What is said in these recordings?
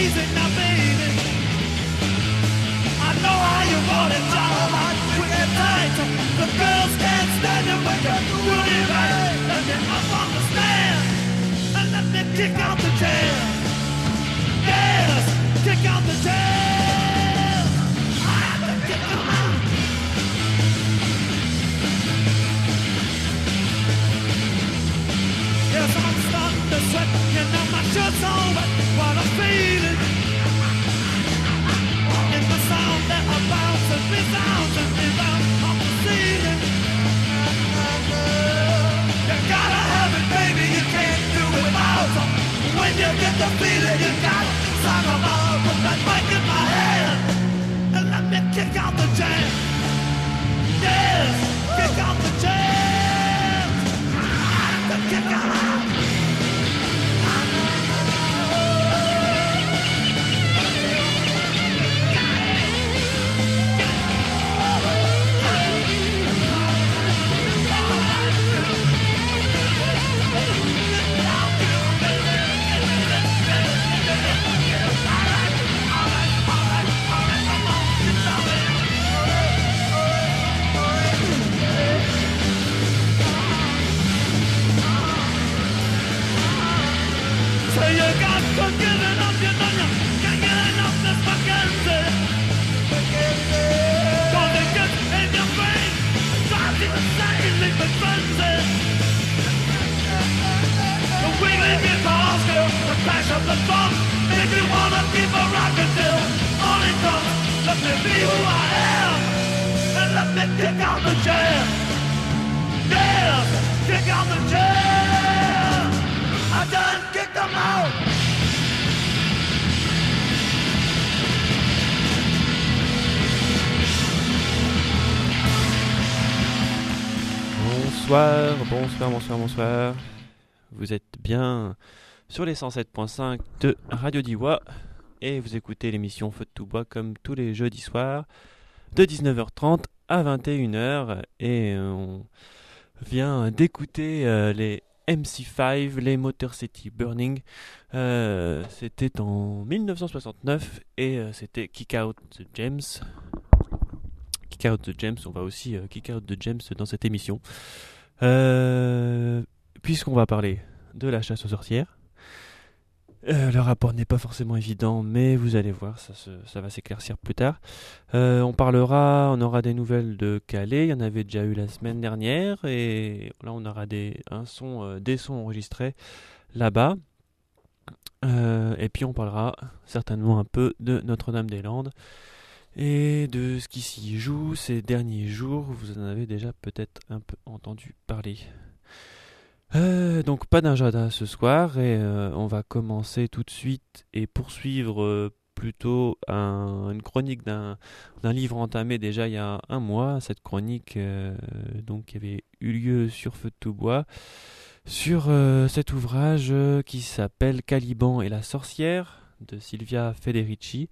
easy now, baby. I know how you want it, John. Quick and tight. The girls can't stand it when you're doing it right. Let me up on the stand and let me kick out the jam. Yes, kick out the jam. I have to kick them out. Yes, I'm starting to sweat. You know my shirt's all wet. What I'm feeling. In the sound that I bounce and resounds and rebounds off the ceiling. You gotta have it, baby, you can't do it without. When you get the feeling, you gotta suck 'em out. Put that mic in my hand and let me kick out the jam. Yes, kick out the jam. I have to kick 'em out. So you got to give it up, you know you can't get enough this fucking cause it gets in your brain, drives you insane, leave it frenzy. The wiggling guitars go, the crash of the drum, make you wanna keep a rockin' till morning comes. Let me be who I am, and let me kick out the jam. Yeah, kick out the jam. I done kicked them out. Bonsoir. Vous êtes bien sur les 107.5 de Radio Diwa et vous écoutez l'émission Feu de tout bois comme tous les jeudis soirs de 19h30 à 21h et on vient d'écouter les MC5, les Motor City Burning. C'était en 1969 et c'était Kick Out the James. Kick Out the James, on va aussi Kick Out the James dans cette émission. Puisqu'on va parler de la chasse aux sorcières. Le rapport n'est pas forcément évident, mais vous allez voir, ça va s'éclaircir plus tard. On aura des nouvelles de Calais, il y en avait déjà eu la semaine dernière, et là on aura des sons enregistrés là-bas. Et puis on parlera certainement un peu de Notre-Dame-des-Landes et de ce qui s'y joue ces derniers jours. Vous en avez déjà peut-être un peu entendu parler. Donc pas d'agenda ce soir et on va commencer tout de suite et poursuivre plutôt une chronique d'un livre entamé déjà il y a un mois. Cette chronique donc qui avait eu lieu sur Feu de tout bois sur cet ouvrage qui s'appelle Caliban et la sorcière de Silvia Federici,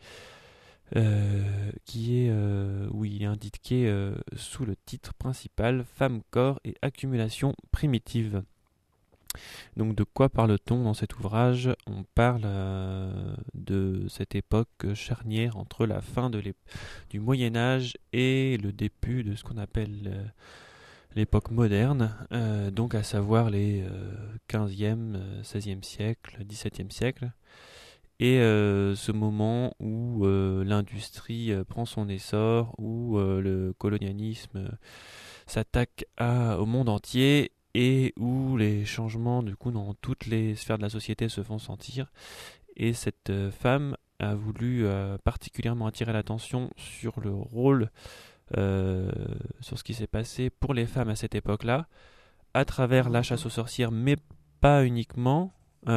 qui est où il est indiqué sous le titre principal Femme, corps et accumulation primitive. Donc de quoi parle-t-on dans cet ouvrage ? On parle de cette époque charnière entre la fin du Moyen-Âge et le début de ce qu'on appelle l'époque moderne, donc à savoir les 15e, 16e siècle, 17e siècle, et ce moment où l'industrie prend son essor, où le colonialisme s'attaque au monde entier, et où les changements du coup dans toutes les sphères de la société se font sentir. Et cette femme a voulu particulièrement attirer l'attention sur le rôle, sur ce qui s'est passé pour les femmes à cette époque-là, à travers la chasse aux sorcières, mais pas uniquement.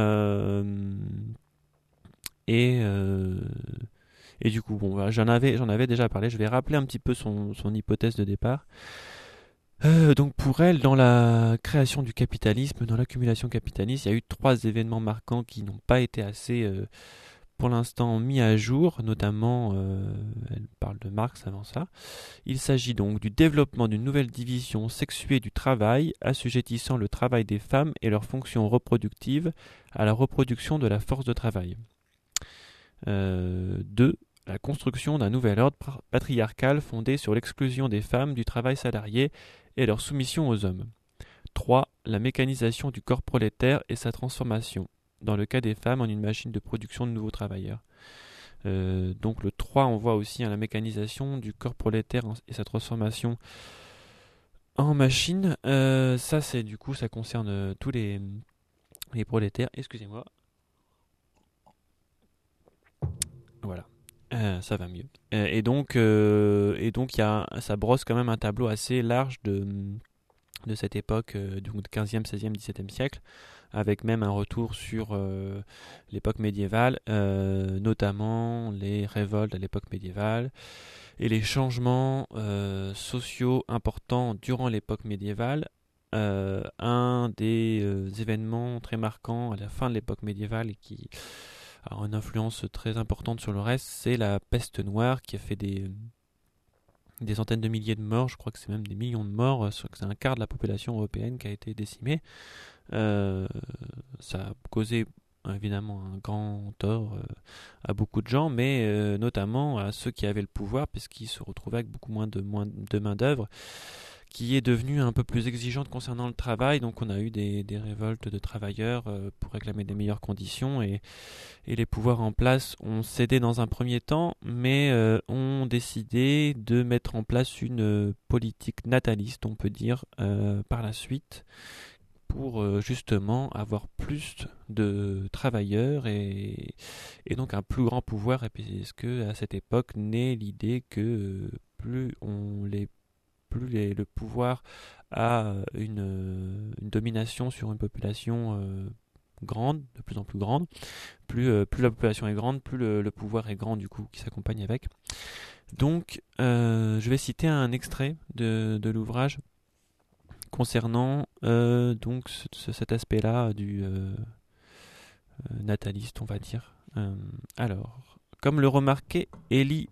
Et du coup, bon, voilà, j'en avais déjà parlé. Je vais rappeler un petit peu son hypothèse de départ. Donc pour elle, dans la création du capitalisme, dans l'accumulation capitaliste, il y a eu 3 événements marquants qui n'ont pas été assez, pour l'instant, mis à jour. Notamment, elle parle de Marx avant ça. Il s'agit donc du développement d'une nouvelle division sexuée du travail, assujettissant le travail des femmes et leurs fonctions reproductives à la reproduction de la force de travail. 2. La construction d'un nouvel ordre patriarcal fondé sur l'exclusion des femmes du travail salarié et leur soumission aux hommes. 3. La mécanisation du corps prolétaire et sa transformation, dans le cas des femmes, en une machine de production de nouveaux travailleurs. Donc le 3, on voit aussi la mécanisation du corps prolétaire et sa transformation en machine. Ça, c'est du coup, ça concerne tous les prolétaires. Excusez-moi. Voilà. Ça va mieux. Et donc, ça brosse quand même un tableau assez large de cette époque, du 15e, 16e, 17e siècle, avec même un retour sur l'époque médiévale, notamment les révoltes à l'époque médiévale et les changements sociaux importants durant l'époque médiévale. Un des événements très marquants à la fin de l'époque médiévale et qui a une influence très importante sur le reste, c'est la peste noire qui a fait des centaines de milliers de morts, je crois que c'est même des millions de morts, c'est un quart de la population européenne qui a été décimée. Ça a causé évidemment un grand tort à beaucoup de gens, mais notamment à ceux qui avaient le pouvoir, puisqu'ils se retrouvaient avec beaucoup moins de main-d'œuvre, qui est devenue un peu plus exigeante concernant le travail. Donc on a eu des révoltes de travailleurs pour réclamer des meilleures conditions, et les pouvoirs en place ont cédé dans un premier temps, mais ont décidé de mettre en place une politique nataliste, on peut dire, par la suite, pour justement avoir plus de travailleurs et donc un plus grand pouvoir, et puisque à cette époque naît l'idée que le pouvoir a une domination sur une population grande, de plus en plus grande, plus la population est grande, plus le pouvoir est grand, du coup, qui s'accompagne avec. Donc, je vais citer un extrait de l'ouvrage concernant donc cet aspect-là du nataliste, on va dire. Alors, comme le remarquait Elie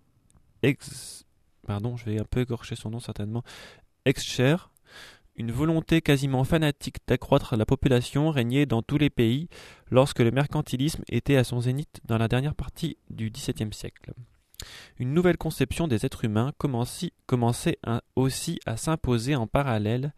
je vais un peu écorcher son nom certainement, Excher, une volonté quasiment fanatique d'accroître la population régnait dans tous les pays lorsque le mercantilisme était à son zénith dans la dernière partie du XVIIe siècle. Une nouvelle conception des êtres humains commençait aussi à s'imposer en parallèle.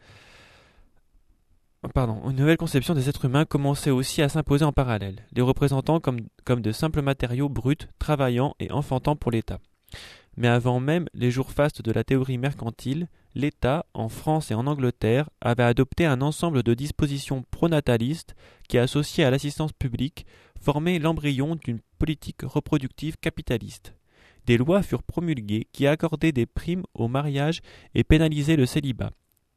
Une nouvelle conception des êtres humains commençait aussi à s'imposer en parallèle, les représentant comme de simples matériaux bruts, travaillant et enfantant pour l'État. Mais avant même les jours fastes de la théorie mercantile, l'État, en France et en Angleterre, avait adopté un ensemble de dispositions pronatalistes qui, associées à l'assistance publique, formaient l'embryon d'une politique reproductive capitaliste. Des lois furent promulguées qui accordaient des primes au mariage et pénalisaient le célibat,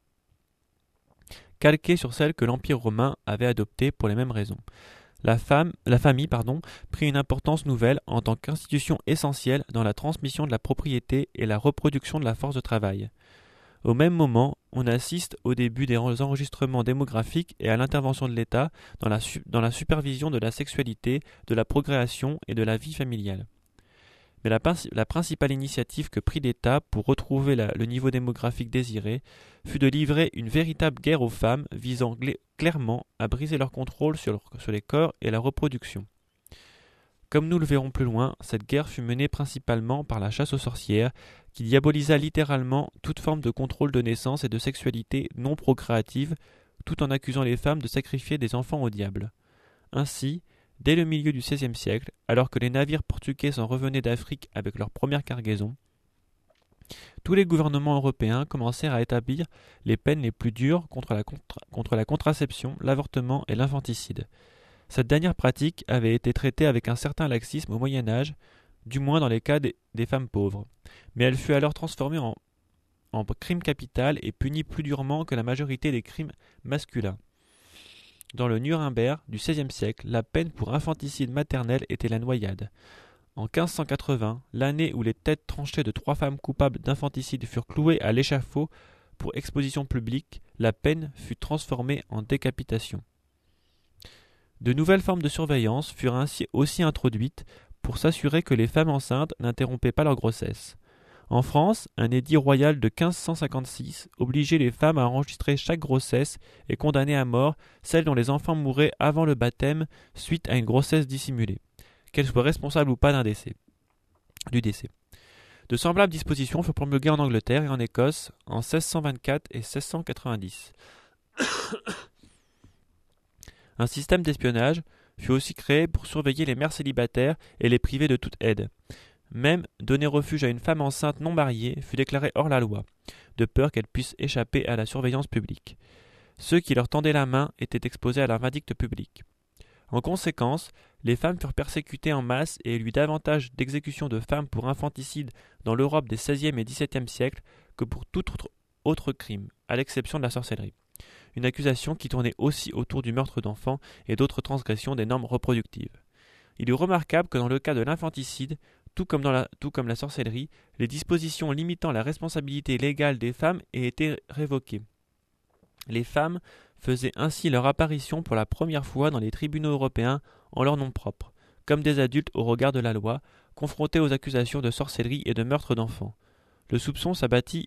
calquées sur celles que l'Empire romain avait adoptées pour les mêmes raisons. La famille prit une importance nouvelle en tant qu'institution essentielle dans la transmission de la propriété et la reproduction de la force de travail. Au même moment, on assiste au début des enregistrements démographiques et à l'intervention de l'État dans la supervision de la sexualité, de la procréation et de la vie familiale. Mais la principale initiative que prit l'État pour retrouver le niveau démographique désiré fut de livrer une véritable guerre aux femmes visant clairement à briser leur contrôle sur les corps et la reproduction. Comme nous le verrons plus loin, cette guerre fut menée principalement par la chasse aux sorcières, qui diabolisa littéralement toute forme de contrôle de naissance et de sexualité non procréative, tout en accusant les femmes de sacrifier des enfants au diable. Ainsi, dès le milieu du XVIe siècle, alors que les navires portugais s'en revenaient d'Afrique avec leur première cargaison, tous les gouvernements européens commencèrent à établir les peines les plus dures contre la contraception, l'avortement et l'infanticide. Cette dernière pratique avait été traitée avec un certain laxisme au Moyen Âge, du moins dans les cas des femmes pauvres, mais elle fut alors transformée en crime capital et punie plus durement que la majorité des crimes masculins. Dans le Nuremberg du XVIe siècle, la peine pour infanticide maternel était la noyade. En 1580, l'année où les têtes tranchées de 3 femmes coupables d'infanticide furent clouées à l'échafaud pour exposition publique, la peine fut transformée en décapitation. De nouvelles formes de surveillance furent ainsi aussi introduites pour s'assurer que les femmes enceintes n'interrompaient pas leur grossesse. En France, un édit royal de 1556 obligeait les femmes à enregistrer chaque grossesse et condamnait à mort celles dont les enfants mouraient avant le baptême suite à une grossesse dissimulée. qu'elle soit responsable ou pas du décès. De semblables dispositions furent promulguées en Angleterre et en Écosse en 1624 et 1690. Un système d'espionnage fut aussi créé pour surveiller les mères célibataires et les priver de toute aide. Même donner refuge à une femme enceinte non mariée fut déclaré hors la loi, de peur qu'elle puisse échapper à la surveillance publique. Ceux qui leur tendaient la main étaient exposés à la vindicte publique. En conséquence, les femmes furent persécutées en masse et il y eut davantage d'exécutions de femmes pour infanticide dans l'Europe des XVIe et XVIIe siècles que pour tout autre crime, à l'exception de la sorcellerie. Une accusation qui tournait aussi autour du meurtre d'enfants et d'autres transgressions des normes reproductives. Il est remarquable que dans le cas de l'infanticide, tout comme la sorcellerie, les dispositions limitant la responsabilité légale des femmes aient été révoquées. Les femmes faisaient ainsi leur apparition pour la première fois dans les tribunaux européens en leur nom propre, comme des adultes au regard de la loi, confrontés aux accusations de sorcellerie et de meurtre d'enfants. Le soupçon s'abattit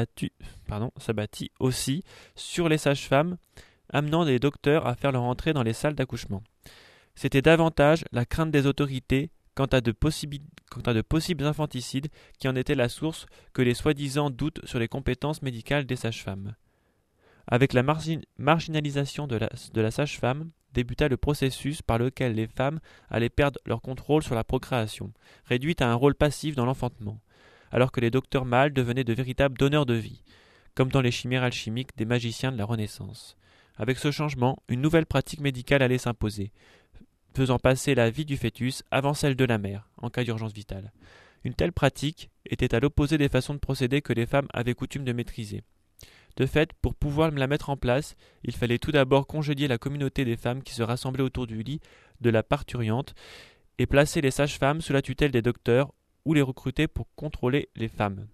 aussi sur les sages-femmes, amenant les docteurs à faire leur entrée dans les salles d'accouchement. C'était davantage la crainte des autorités quant à de possibles infanticides qui en étaient la source que les soi-disant doutes sur les compétences médicales des sages-femmes. Avec la marginalisation de la sage-femme, débuta le processus par lequel les femmes allaient perdre leur contrôle sur la procréation, réduites à un rôle passif dans l'enfantement, alors que les docteurs mâles devenaient de véritables donneurs de vie, comme dans les chimères alchimiques des magiciens de la Renaissance. Avec ce changement, une nouvelle pratique médicale allait s'imposer, faisant passer la vie du fœtus avant celle de la mère, en cas d'urgence vitale. Une telle pratique était à l'opposé des façons de procéder que les femmes avaient coutume de maîtriser. De fait, pour pouvoir la mettre en place, il fallait tout d'abord congédier la communauté des femmes qui se rassemblaient autour du lit de la parturiente et placer les sages-femmes sous la tutelle des docteurs ou les recruter pour contrôler les femmes.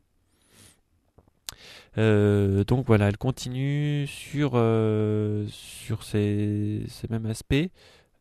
Donc voilà, elle continue sur ces mêmes aspects.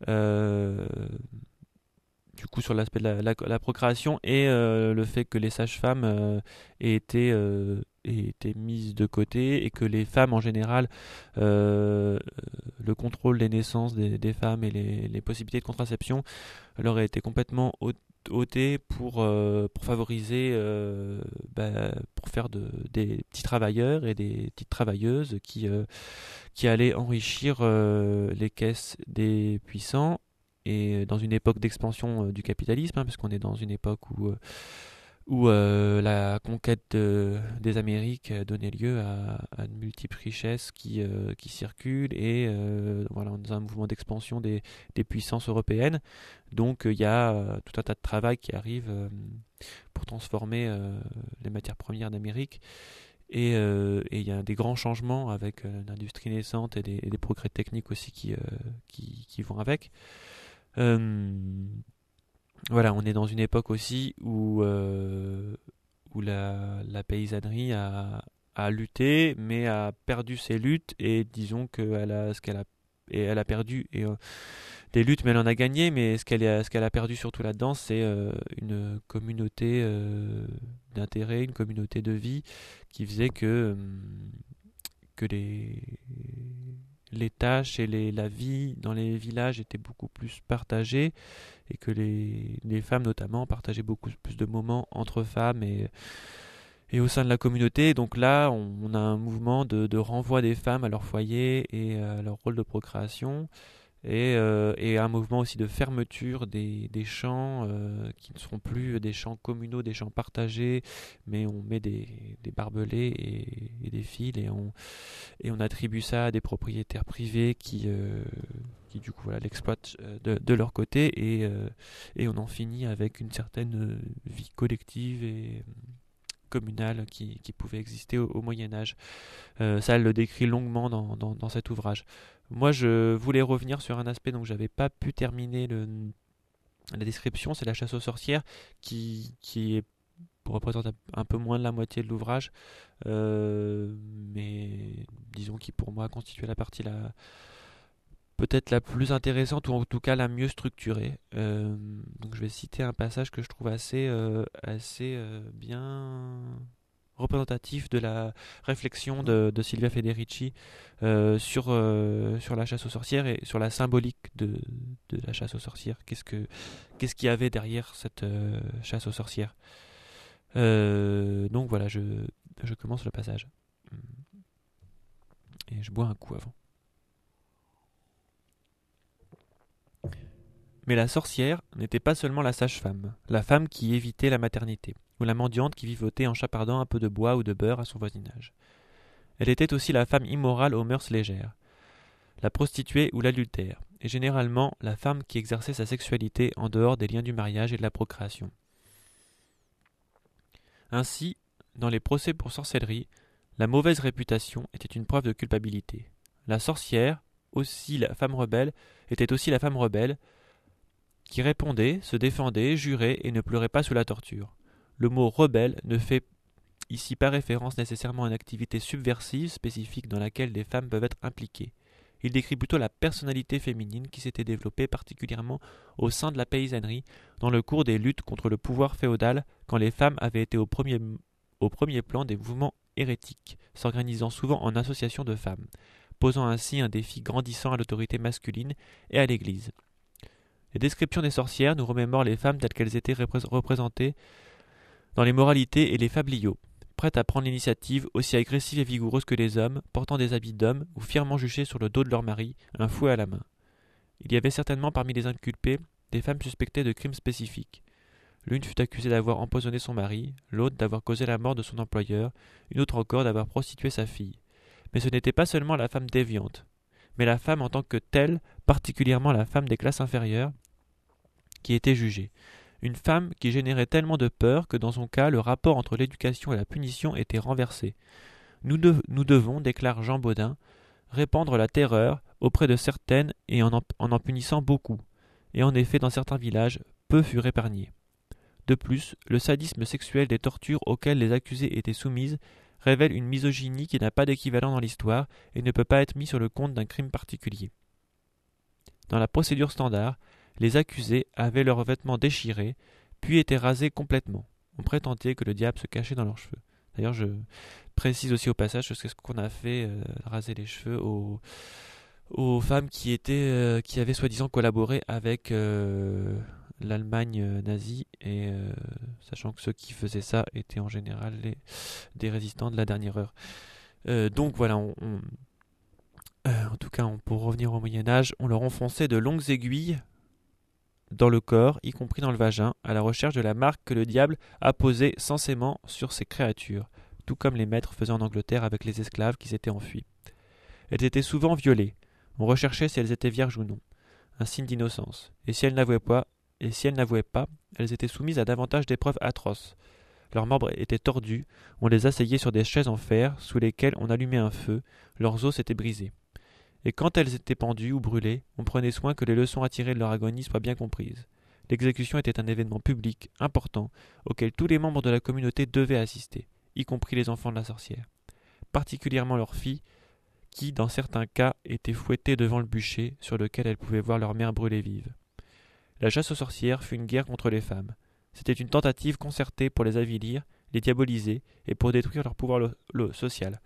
Du coup, sur l'aspect de la procréation et le fait que les sages-femmes aient été mises de côté et que les femmes en général, le contrôle des naissances des femmes et les possibilités de contraception leur a été complètement ôté pour favoriser, pour faire des petits travailleurs et des petites travailleuses qui allaient enrichir les caisses des puissants. Et dans une époque d'expansion du capitalisme, parce qu'on est dans une époque où la conquête des Amériques a donné lieu à de multiples richesses qui circulent et voilà, dans un mouvement d'expansion des puissances européennes. Donc il y a tout un tas de travail qui arrive pour transformer les matières premières d'Amérique. Et il y a des grands changements avec l'industrie naissante et des progrès techniques aussi qui vont avec. Voilà, on est dans une époque aussi où la paysannerie a lutté, mais a perdu ses luttes, et disons qu'elle a perdu des luttes, mais elle en a gagné, mais ce qu'elle a perdu surtout là-dedans, c'est une communauté d'intérêt, une communauté de vie qui faisait que les tâches et la vie dans les villages étaient beaucoup plus partagées et que les femmes notamment partageaient beaucoup plus de moments entre femmes et au sein de la communauté. Donc là, on a un mouvement de renvoi des femmes à leur foyer et à leur rôle de procréation et un mouvement aussi de fermeture des champs qui ne seront plus des champs communaux, des champs partagés, mais on met des barbelés et des fils et on attribue ça à des propriétaires privés qui du coup voilà, l'exploitent de leur côté et on en finit avec une certaine vie collective et communale qui pouvait exister au Moyen-Âge. Ça, elle le décrit longuement dans cet ouvrage. Moi, je voulais revenir sur un aspect dont j'avais pas pu terminer la description, c'est la chasse aux sorcières qui représente un peu moins de la moitié de l'ouvrage, mais disons qui pour moi constituait la partie peut-être la plus intéressante ou en tout cas la mieux structurée. Donc je vais citer un passage que je trouve assez bien représentatif de la réflexion de Silvia Federici sur la chasse aux sorcières et sur la symbolique de la chasse aux sorcières. Qu'est-ce qu'il y avait derrière cette chasse aux sorcières. Donc voilà, je commence le passage. Et je bois un coup avant. Mais la sorcière n'était pas seulement la sage-femme, la femme qui évitait la maternité, ou la mendiante qui vivotait en chapardant un peu de bois ou de beurre à son voisinage. Elle était aussi la femme immorale aux mœurs légères, la prostituée ou l'adultère, et généralement la femme qui exerçait sa sexualité en dehors des liens du mariage et de la procréation. Ainsi, dans les procès pour sorcellerie, la mauvaise réputation était une preuve de culpabilité. La sorcière, aussi la femme rebelle, était aussi la femme rebelle, qui répondait, se défendait, jurait et ne pleurait pas sous la torture. Le mot rebelle ne fait ici pas référence nécessairement à une activité subversive spécifique dans laquelle les femmes peuvent être impliquées. Il décrit plutôt la personnalité féminine qui s'était développée particulièrement au sein de la paysannerie dans le cours des luttes contre le pouvoir féodal quand les femmes avaient été au premier plan des mouvements hérétiques, s'organisant souvent en associations de femmes, posant ainsi un défi grandissant à l'autorité masculine et à l'Église. Les descriptions des sorcières nous remémorent les femmes telles qu'elles étaient représentées dans les moralités et les fabliaux, prêtes à prendre l'initiative, aussi agressives et vigoureuses que les hommes, portant des habits d'hommes ou fièrement juchées sur le dos de leur mari, un fouet à la main. Il y avait certainement parmi les inculpées des femmes suspectées de crimes spécifiques. L'une fut accusée d'avoir empoisonné son mari, l'autre d'avoir causé la mort de son employeur, une autre encore d'avoir prostitué sa fille. Mais ce n'était pas seulement la femme déviante, mais la femme en tant que telle, particulièrement la femme des classes inférieures, qui était jugée. Une femme qui générait tellement de peur que dans son cas, le rapport entre l'éducation et la punition était renversé. Nous devons, déclare Jean Baudin, répandre la terreur auprès de certaines et en punissant beaucoup. Et en effet, dans certains villages, peu furent épargnés. De plus, le sadisme sexuel des tortures auxquelles les accusées étaient soumises révèle une misogynie qui n'a pas d'équivalent dans l'histoire et ne peut pas être mis sur le compte d'un crime particulier. Dans la procédure standard, les accusés avaient leurs vêtements déchirés, puis étaient rasés complètement. On prétendait que le diable se cachait dans leurs cheveux. D'ailleurs, je précise aussi au passage que c'est ce qu'on a fait, raser les cheveux aux femmes qui avaient soi-disant collaboré avec l'Allemagne nazie, et sachant que ceux qui faisaient ça étaient en général des résistants de la dernière heure. Donc voilà, en tout cas, pour revenir au Moyen-Âge, on leur enfonçait de longues aiguilles dans le corps, y compris dans le vagin, à la recherche de la marque que le diable apposait censément sur ces créatures, tout comme les maîtres faisaient en Angleterre avec les esclaves qui s'étaient enfuis. Elles étaient souvent violées. On recherchait si elles étaient vierges ou non, un signe d'innocence. Et si elles n'avouaient pas, elles étaient soumises à davantage d'épreuves atroces. Leurs membres étaient tordus, on les asseyait sur des chaises en fer sous lesquelles on allumait un feu, leurs os étaient brisés. Et quand elles étaient pendues ou brûlées, on prenait soin que les leçons à tirer de leur agonie soient bien comprises. L'exécution était un événement public, important, auquel tous les membres de la communauté devaient assister, y compris les enfants de la sorcière. Particulièrement leurs filles, qui, dans certains cas, étaient fouettées devant le bûcher sur lequel elles pouvaient voir leur mère brûler vive. La chasse aux sorcières fut une guerre contre les femmes. C'était une tentative concertée pour les avilir, les diaboliser et pour détruire leur pouvoir social.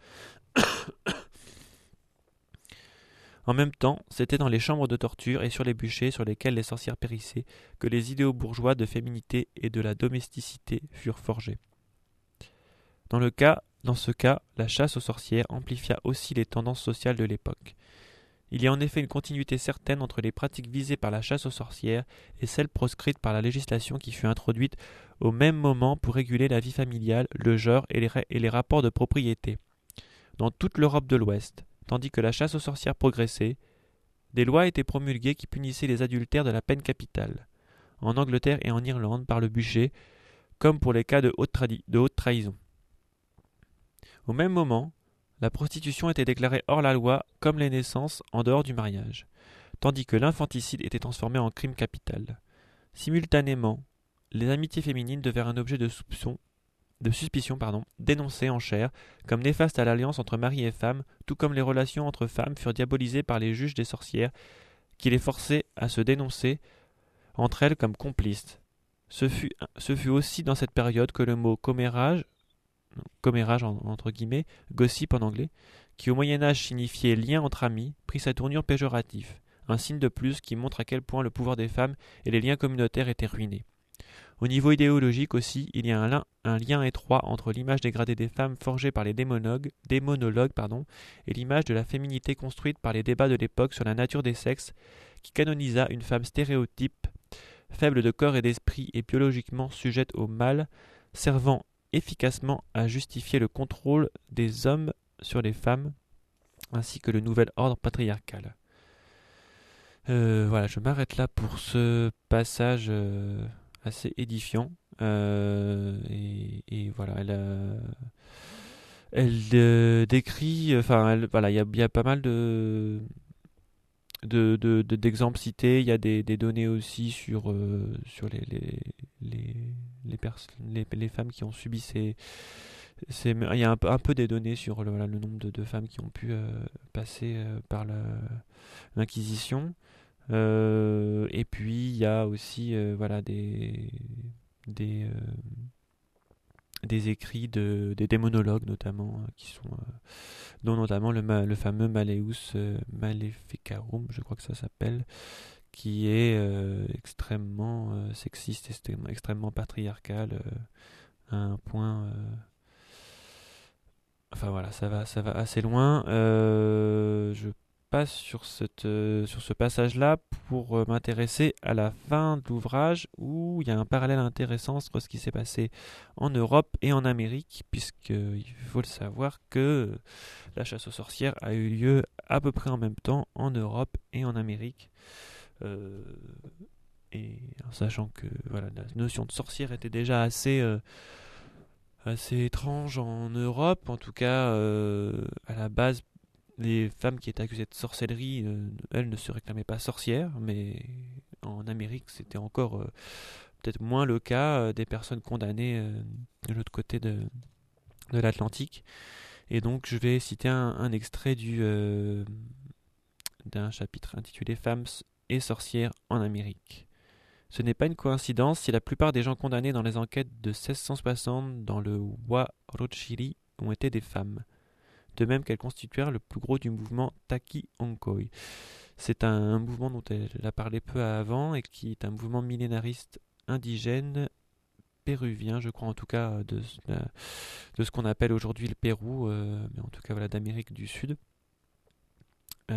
En même temps, c'était dans les chambres de torture et sur les bûchers sur lesquels les sorcières périssaient que les idéaux bourgeois de féminité et de la domesticité furent forgés. Dans ce cas, la chasse aux sorcières amplifia aussi les tendances sociales de l'époque. Il y a en effet une continuité certaine entre les pratiques visées par la chasse aux sorcières et celles proscrites par la législation qui fut introduite au même moment pour réguler la vie familiale, le genre et les rapports de propriété. Dans toute l'Europe de l'Ouest, tandis que la chasse aux sorcières progressait, des lois étaient promulguées qui punissaient les adultères de la peine capitale, en Angleterre et en Irlande par le bûcher, comme pour les cas de haute trahison. Au même moment, la prostitution était déclarée hors la loi comme les naissances en dehors du mariage, tandis que l'infanticide était transformé en crime capital. Simultanément, les amitiés féminines devinrent un objet de suspicion, dénoncé en chair comme néfaste à l'alliance entre mari et femme, tout comme les relations entre femmes furent diabolisées par les juges des sorcières qui les forçaient à se dénoncer entre elles comme complices. Ce fut aussi dans cette période que le mot commérage commérage entre guillemets, gossip en anglais, qui au Moyen-Âge signifiait lien entre amis, prit sa tournure péjorative, un signe de plus qui montre à quel point le pouvoir des femmes et les liens communautaires étaient ruinés. Au niveau idéologique aussi, il y a un lien étroit entre l'image dégradée des femmes forgée par les démonologues et l'image de la féminité construite par les débats de l'époque sur la nature des sexes, qui canonisa une femme stéréotype, faible de corps et d'esprit et biologiquement sujette au mal, servant efficacement à justifier le contrôle des hommes sur les femmes, ainsi que le nouvel ordre patriarcal. Voilà, je m'arrête là pour ce passage assez édifiant. Et voilà, elle décrit, enfin, voilà, il y a pas mal d'exemples cités. Il y a des données aussi sur les femmes qui ont subi il y a un peu des données sur voilà, le nombre de femmes qui ont pu passer par l'Inquisition. Et puis il y a aussi voilà, des écrits des démonologues notamment qui sont dont notamment le fameux Malleus Maleficarum, je crois que ça s'appelle, qui est extrêmement sexiste, extrêmement patriarcal, à un point enfin voilà, ça va assez loin. Je passe sur ce passage-là pour m'intéresser à la fin de l'ouvrage, où il y a un parallèle intéressant entre ce qui s'est passé en Europe et en Amérique, puisqu'il faut le savoir que la chasse aux sorcières a eu lieu à peu près en même temps en Europe et en Amérique. Et en sachant que voilà, la notion de sorcière était déjà assez étrange en Europe, en tout cas à la base. Les femmes qui étaient accusées de sorcellerie, elles ne se réclamaient pas sorcières, mais en Amérique c'était encore peut-être moins le cas des personnes condamnées de l'autre côté de l'Atlantique. Et donc je vais citer un extrait d'un chapitre intitulé Femmes et sorcières en Amérique. Ce n'est pas une coïncidence si la plupart des gens condamnés dans les enquêtes de 1660 dans le Wa-Rochiri ont été des femmes, de même qu'elles constituèrent le plus gros du mouvement Taki Onkoi. C'est un mouvement dont elle a parlé peu avant et qui est un mouvement millénariste indigène péruvien, je crois en tout cas de ce qu'on appelle aujourd'hui le Pérou, mais en tout cas voilà, d'Amérique du Sud. Donc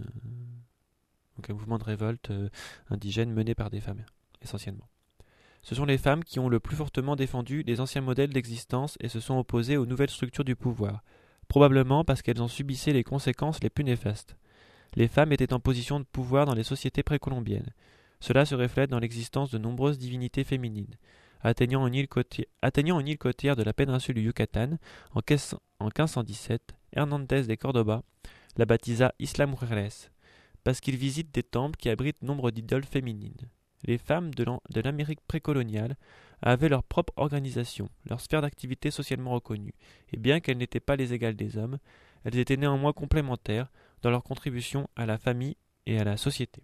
un mouvement de révolte indigène mené par des femmes essentiellement. Ce sont les femmes qui ont le plus fortement défendu les anciens modèles d'existence et se sont opposées aux nouvelles structures du pouvoir, probablement parce qu'elles en subissaient les conséquences les plus néfastes. Les femmes étaient en position de pouvoir dans les sociétés précolombiennes. Cela se reflète dans l'existence de nombreuses divinités féminines. Atteignant une île côtière de la péninsule du Yucatan en 1517, Hernandez de Córdoba la baptisa Isla Mujeres, parce qu'il visite des temples qui abritent nombre d'idoles féminines. Les femmes de l'Amérique précoloniale avaient leur propre organisation, leur sphère d'activité socialement reconnue, et bien qu'elles n'étaient pas les égales des hommes, elles étaient néanmoins complémentaires dans leur contribution à la famille et à la société.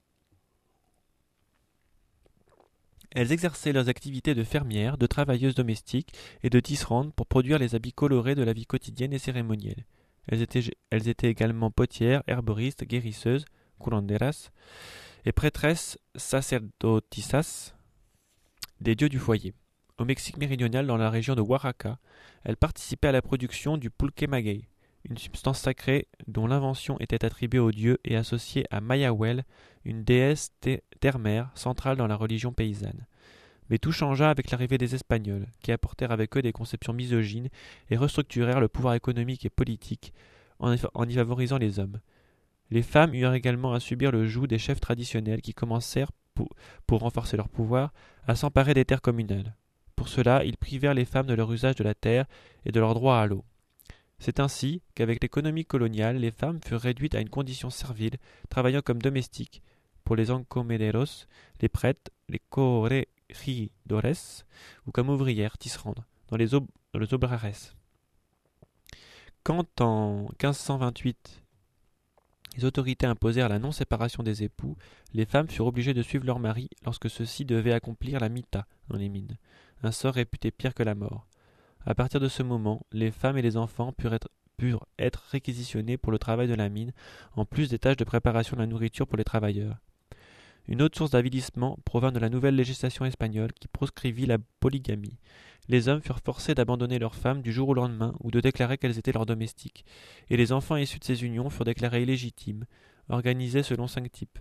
Elles exerçaient leurs activités de fermières, de travailleuses domestiques et de tisserandes pour produire les habits colorés de la vie quotidienne et cérémonielle. Elles étaient également potières, herboristes, guérisseuses, curanderas, et prêtresses sacerdotisas des dieux du foyer. Au Mexique méridional, dans la région de Oaxaca, elles participaient à la production du pulque maguey, une substance sacrée dont l'invention était attribuée aux dieux et associée à Mayahuel, une déesse terre-mère centrale dans la religion paysanne. Mais tout changea avec l'arrivée des Espagnols, qui apportèrent avec eux des conceptions misogynes et restructurèrent le pouvoir économique et politique en y favorisant les hommes. Les femmes eurent également à subir le joug des chefs traditionnels qui commencèrent, pour renforcer leur pouvoir, à s'emparer des terres communales. Pour cela, ils privèrent les femmes de leur usage de la terre et de leur droit à l'eau. C'est ainsi qu'avec l'économie coloniale, les femmes furent réduites à une condition servile, travaillant comme domestiques, pour les encomenderos, les prêtres, les corregidores, ou comme ouvrières tisserandes, dans les obrares. Quand en 1528, les autorités imposèrent la non-séparation des époux, les femmes furent obligées de suivre leur mari lorsque ceux-ci devaient accomplir la mita dans les mines, un sort réputé pire que la mort. À partir de ce moment, les femmes et les enfants purent être réquisitionnés pour le travail de la mine, en plus des tâches de préparation de la nourriture pour les travailleurs. Une autre source d'avilissement provint de la nouvelle législation espagnole qui proscrivit la polygamie. Les hommes furent forcés d'abandonner leurs femmes du jour au lendemain ou de déclarer qu'elles étaient leurs domestiques, et les enfants issus de ces unions furent déclarés illégitimes, organisés selon 5 types.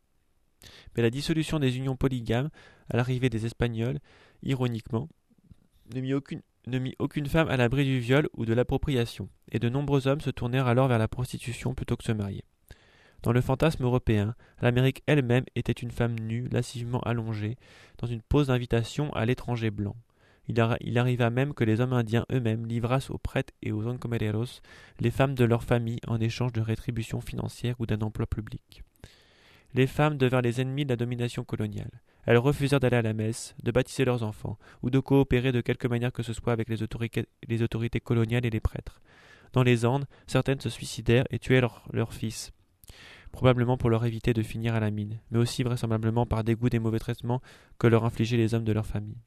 Mais la dissolution des unions polygames, à l'arrivée des Espagnols, ironiquement, ne mit aucune femme à l'abri du viol ou de l'appropriation, et de nombreux hommes se tournèrent alors vers la prostitution plutôt que se marier. Dans le fantasme européen, l'Amérique elle-même était une femme nue, lascivement allongée, dans une pose d'invitation à l'étranger blanc. Il arriva même que les hommes indiens eux-mêmes livrassent aux prêtres et aux encomenderos les femmes de leur famille en échange de rétributions financières ou d'un emploi public. Les femmes devinrent les ennemis de la domination coloniale. Elles refusèrent d'aller à la messe, de baptiser leurs enfants, ou de coopérer de quelque manière que ce soit avec les autorités coloniales et les prêtres. Dans les Andes, certaines se suicidèrent et tuèrent leurs fils, probablement pour leur éviter de finir à la mine, mais aussi vraisemblablement par dégoût des mauvais traitements que leur infligeaient les hommes de leur famille.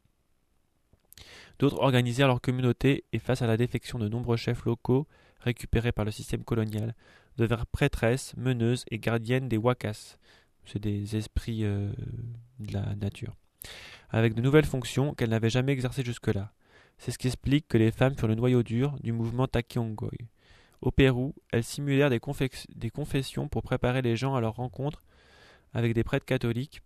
D'autres organisèrent leur communauté et face à la défection de nombreux chefs locaux, récupérés par le système colonial, devinrent prêtresses, meneuses et gardiennes des wakas. C'est des esprits de la nature, avec de nouvelles fonctions qu'elles n'avaient jamais exercées jusque-là. C'est ce qui explique que les femmes furent le noyau dur du mouvement Taquiongoi. Au Pérou, elles simulèrent des confessions pour préparer les gens à leur rencontre avec les prêtres catholiques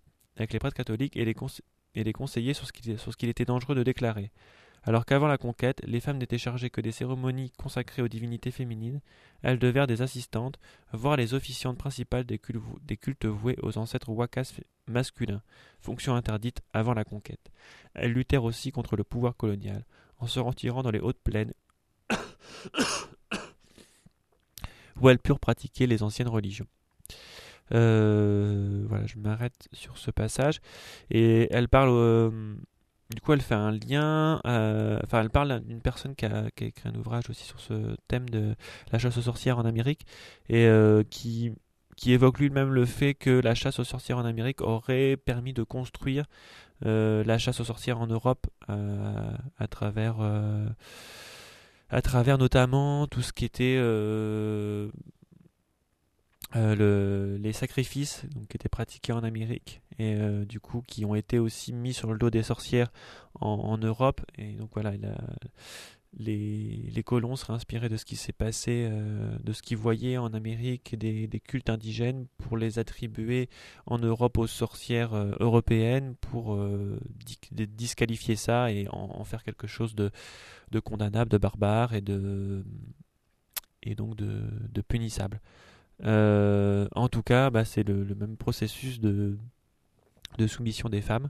et les conseiller sur ce qu'il était dangereux de déclarer. Alors qu'avant la conquête, les femmes n'étaient chargées que des cérémonies consacrées aux divinités féminines, elles devinrent des assistantes, voire les officiantes principales des cultes voués aux ancêtres wakas masculins, fonction interdite avant la conquête. Elles luttèrent aussi contre le pouvoir colonial, en se retirant dans les hautes plaines où elles purent pratiquer les anciennes religions. Voilà, je m'arrête sur ce passage. Et elle parle... du coup, elle fait un lien... elle parle d'une personne qui a écrit un ouvrage aussi sur ce thème de la chasse aux sorcières en Amérique, et qui évoque lui-même le fait que la chasse aux sorcières en Amérique aurait permis de construire la chasse aux sorcières en Europe à travers notamment tout ce qui était les sacrifices donc, qui étaient pratiqués en Amérique et du coup qui ont été aussi mis sur le dos des sorcières en Europe. Et donc voilà, les colons seraient inspirés de ce qui s'est passé, de ce qu'ils voyaient en Amérique, des cultes indigènes, pour les attribuer en Europe aux sorcières européennes, pour disqualifier ça et en faire quelque chose de condamnable, de barbare et donc de punissable. En tout cas, c'est le même processus de soumission des femmes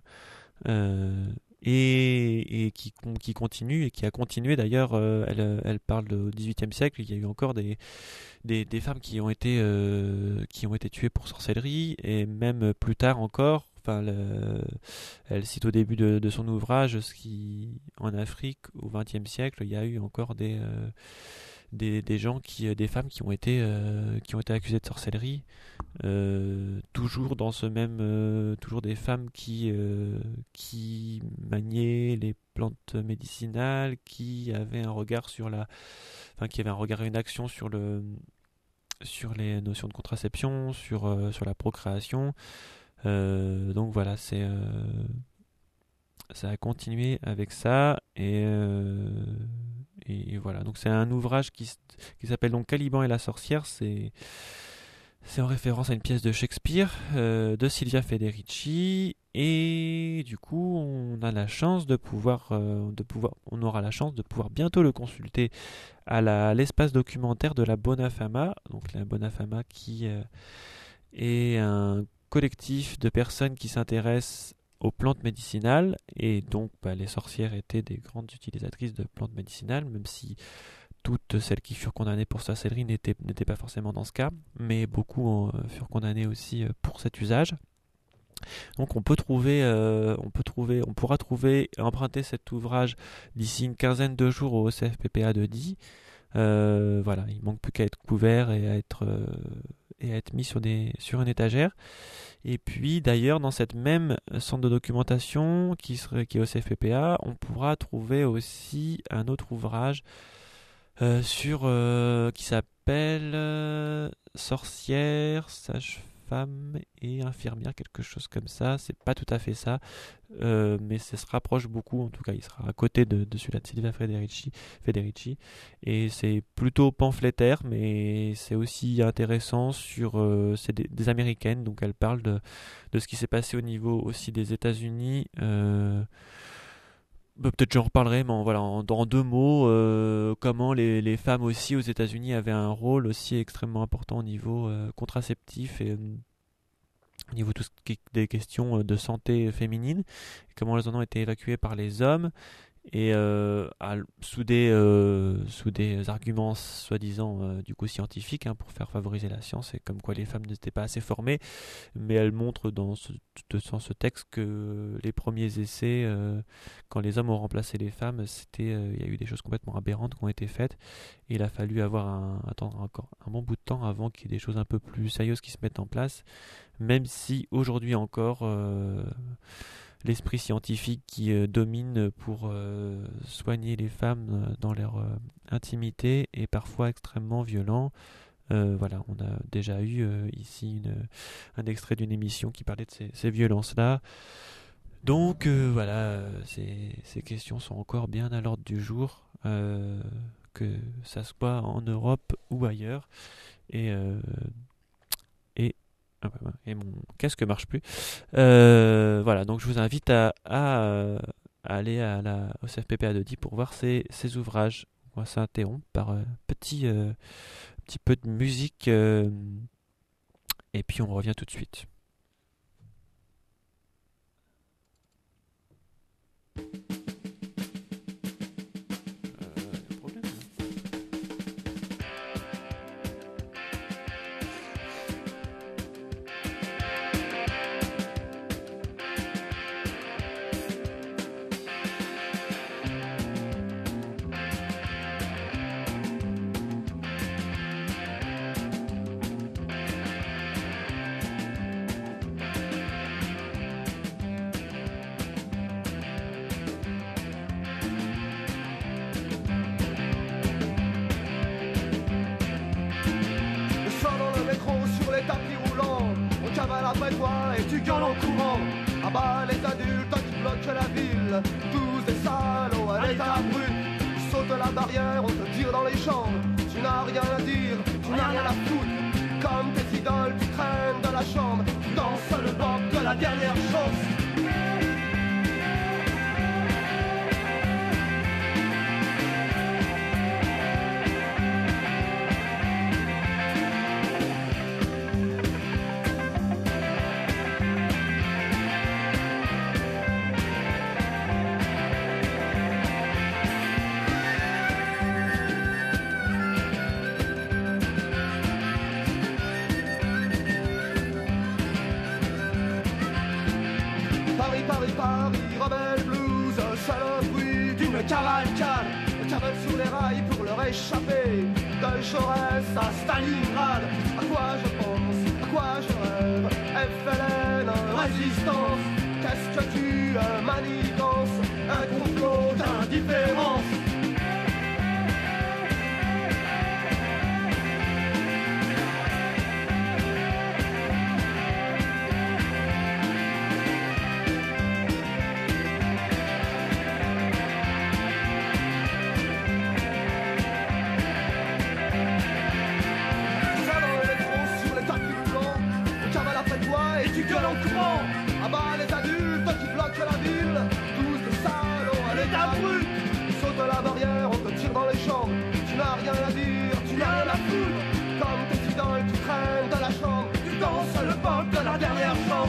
et qui continue et qui a continué d'ailleurs. Elle parle au XVIIIe siècle. Il y a eu encore des femmes qui ont été tuées pour sorcellerie, et même plus tard encore. Elle cite au début de son ouvrage en Afrique au XXe siècle, il y a eu encore des femmes qui ont été accusées de sorcellerie, toujours dans ce même, toujours des femmes qui maniaient les plantes médicinales, qui avaient un regard qui avaient un regard et une action sur les notions de contraception, sur la procréation. Donc voilà, ça a continué avec ça, et voilà. Donc c'est un ouvrage qui s'appelle donc Caliban et la sorcière. C'est en référence à une pièce de Shakespeare de Silvia Federici, et du coup on aura la chance de pouvoir bientôt le consulter à l'espace documentaire de la Bonafama. Donc la Bonafama qui est un collectif de personnes qui s'intéressent aux plantes médicinales, et donc les sorcières étaient des grandes utilisatrices de plantes médicinales, même si toutes celles qui furent condamnées pour sorcellerie n'étaient pas forcément dans ce cas, mais beaucoup furent condamnées aussi pour cet usage. Donc on pourra trouver et emprunter cet ouvrage d'ici une quinzaine de jours au CFPPA de Die. Voilà, il manque plus qu'à être couvert et à être mis sur une étagère. Et puis d'ailleurs dans cette même centre de documentation qui est au CFPPA, on pourra trouver aussi un autre ouvrage qui s'appelle Sorcières, sage-femme et infirmière, quelque chose comme ça. C'est pas tout à fait ça, mais ça se rapproche beaucoup. En tout cas, il sera à côté de celui-là de Silvia Federici, et c'est plutôt pamphlétaire, mais c'est aussi intéressant. C'est des américaines, donc elles parlent de ce qui s'est passé au niveau aussi des États-Unis. Peut-être j'en reparlerai, mais voilà, dans deux mots, comment les femmes aussi aux États-Unis avaient un rôle aussi extrêmement important au niveau contraceptif et au niveau tout ce qui est des questions de santé féminine, et comment elles en ont été évacuées par les hommes, et sous des arguments soi-disant du coup scientifiques, pour faire favoriser la science, et comme quoi les femmes n'étaient pas assez formées. Mais elle montre dans ce texte que les premiers essais, quand les hommes ont remplacé les femmes, il y a eu des choses complètement aberrantes qui ont été faites, et il a fallu attendre encore un bon bout de temps avant qu'il y ait des choses un peu plus sérieuses qui se mettent en place, même si aujourd'hui encore l'esprit scientifique qui domine pour soigner les femmes dans leur intimité est parfois extrêmement violent. Voilà, on a déjà eu ici un extrait d'une émission qui parlait de ces violences-là. Donc voilà, ces questions sont encore bien à l'ordre du jour, que ça soit en Europe ou ailleurs. Et mon casque marche plus. Voilà, donc je vous invite à aller au CFPPA de Die pour voir ces ouvrages. On va s'interrompre par petit peu de musique, et puis on revient tout de suite. Après toi et tu gueules en courant. Ah bah les adultes qui bloquent la ville, tous des salauds à l'état brut. Tu sautes la barrière, on te tire dans les jambes. Tu n'as rien à dire, tu n'as rien à foutre. Comme tes idoles, tu traînes dans la chambre. Tu danses le bord de la dernière chance. Paris, rebelle blues, seul bruit d'une cavalcade. Cavale sur les rails pour leur échapper. De Jaurès à Stalingrad. À quoi je pense, à quoi je rêve. FLN, résistance. Qu'est-ce que tu manigances? Un complot d'indifférence. Ah bah les adultes qui bloquent la ville, tous des salauds à l'état brut. Tu sautes la barrière, on te tire dans les jambes. Tu n'as rien à dire, tu n'as rien à foutre. Comme tes idoles, tu traînes dans la chambre. Tu danses le pop de la dernière chance.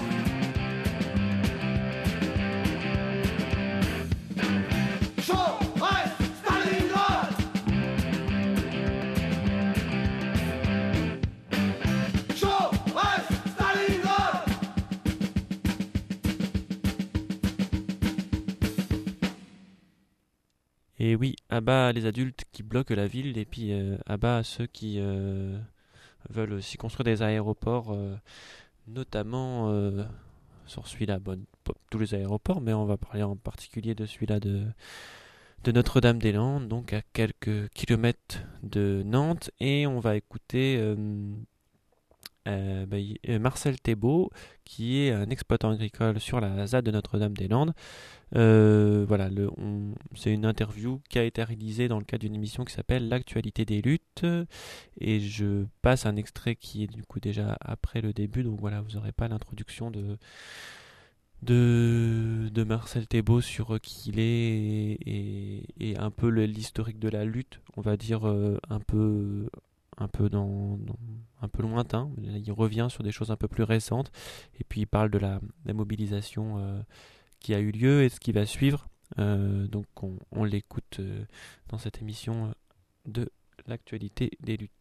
Et oui, à bas les adultes qui bloquent la ville, et puis à bas ceux qui veulent aussi construire des aéroports notamment sur celui-là, pas tous les aéroports, mais on va parler en particulier de celui-là de Notre-Dame-des-Landes, donc à quelques kilomètres de Nantes, et on va écouter Marcel Thébault, qui est un exploitant agricole sur la ZAD de Notre-Dame-des-Landes. Voilà, c'est une interview qui a été réalisée dans le cadre d'une émission qui s'appelle L'actualité des luttes, et je passe un extrait qui est du coup déjà après le début, donc voilà, vous n'aurez pas l'introduction de Marcel Thébault sur qui il est et un peu l'historique de la lutte, on va dire un peu un peu lointain. Il revient sur des choses un peu plus récentes, et puis il parle de la mobilisation qui a eu lieu et ce qui va suivre. Donc on l'écoute dans cette émission de l'actualité des luttes.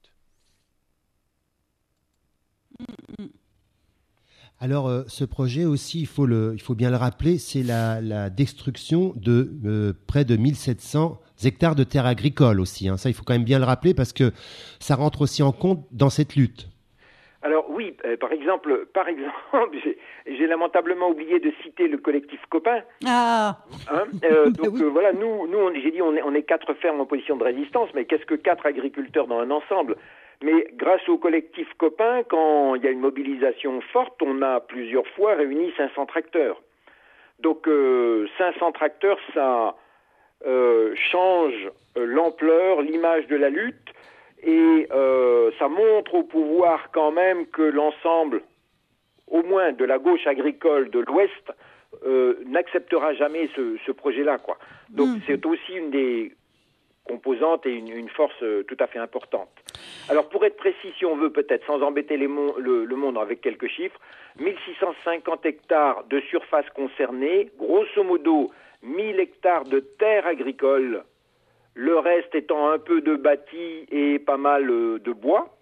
Alors, ce projet aussi, il faut bien le rappeler, c'est la destruction de près de 1700 hectares de terres agricoles aussi. Ça, il faut quand même bien le rappeler parce que ça rentre aussi en compte dans cette lutte. Alors oui, par exemple, j'ai lamentablement oublié de citer le collectif Copain. Ah. Donc voilà, nous, j'ai dit, on est 4 fermes en position de résistance, mais qu'est-ce que 4 agriculteurs dans un ensemble ? Mais grâce au collectif Copain, quand il y a une mobilisation forte, on a plusieurs fois réuni 500 tracteurs. Donc 500 tracteurs, ça change l'ampleur, l'image de la lutte, et ça montre au pouvoir quand même que l'ensemble, au moins de la gauche agricole de l'Ouest, n'acceptera jamais ce projet-là, quoi. Donc c'est aussi une des composante et une force tout à fait importante. Alors pour être précis, si on veut peut-être, sans embêter le monde avec quelques chiffres, 1650 hectares de surface concernée, grosso modo 1000 hectares de terres agricoles, le reste étant un peu de bâti et pas mal de bois.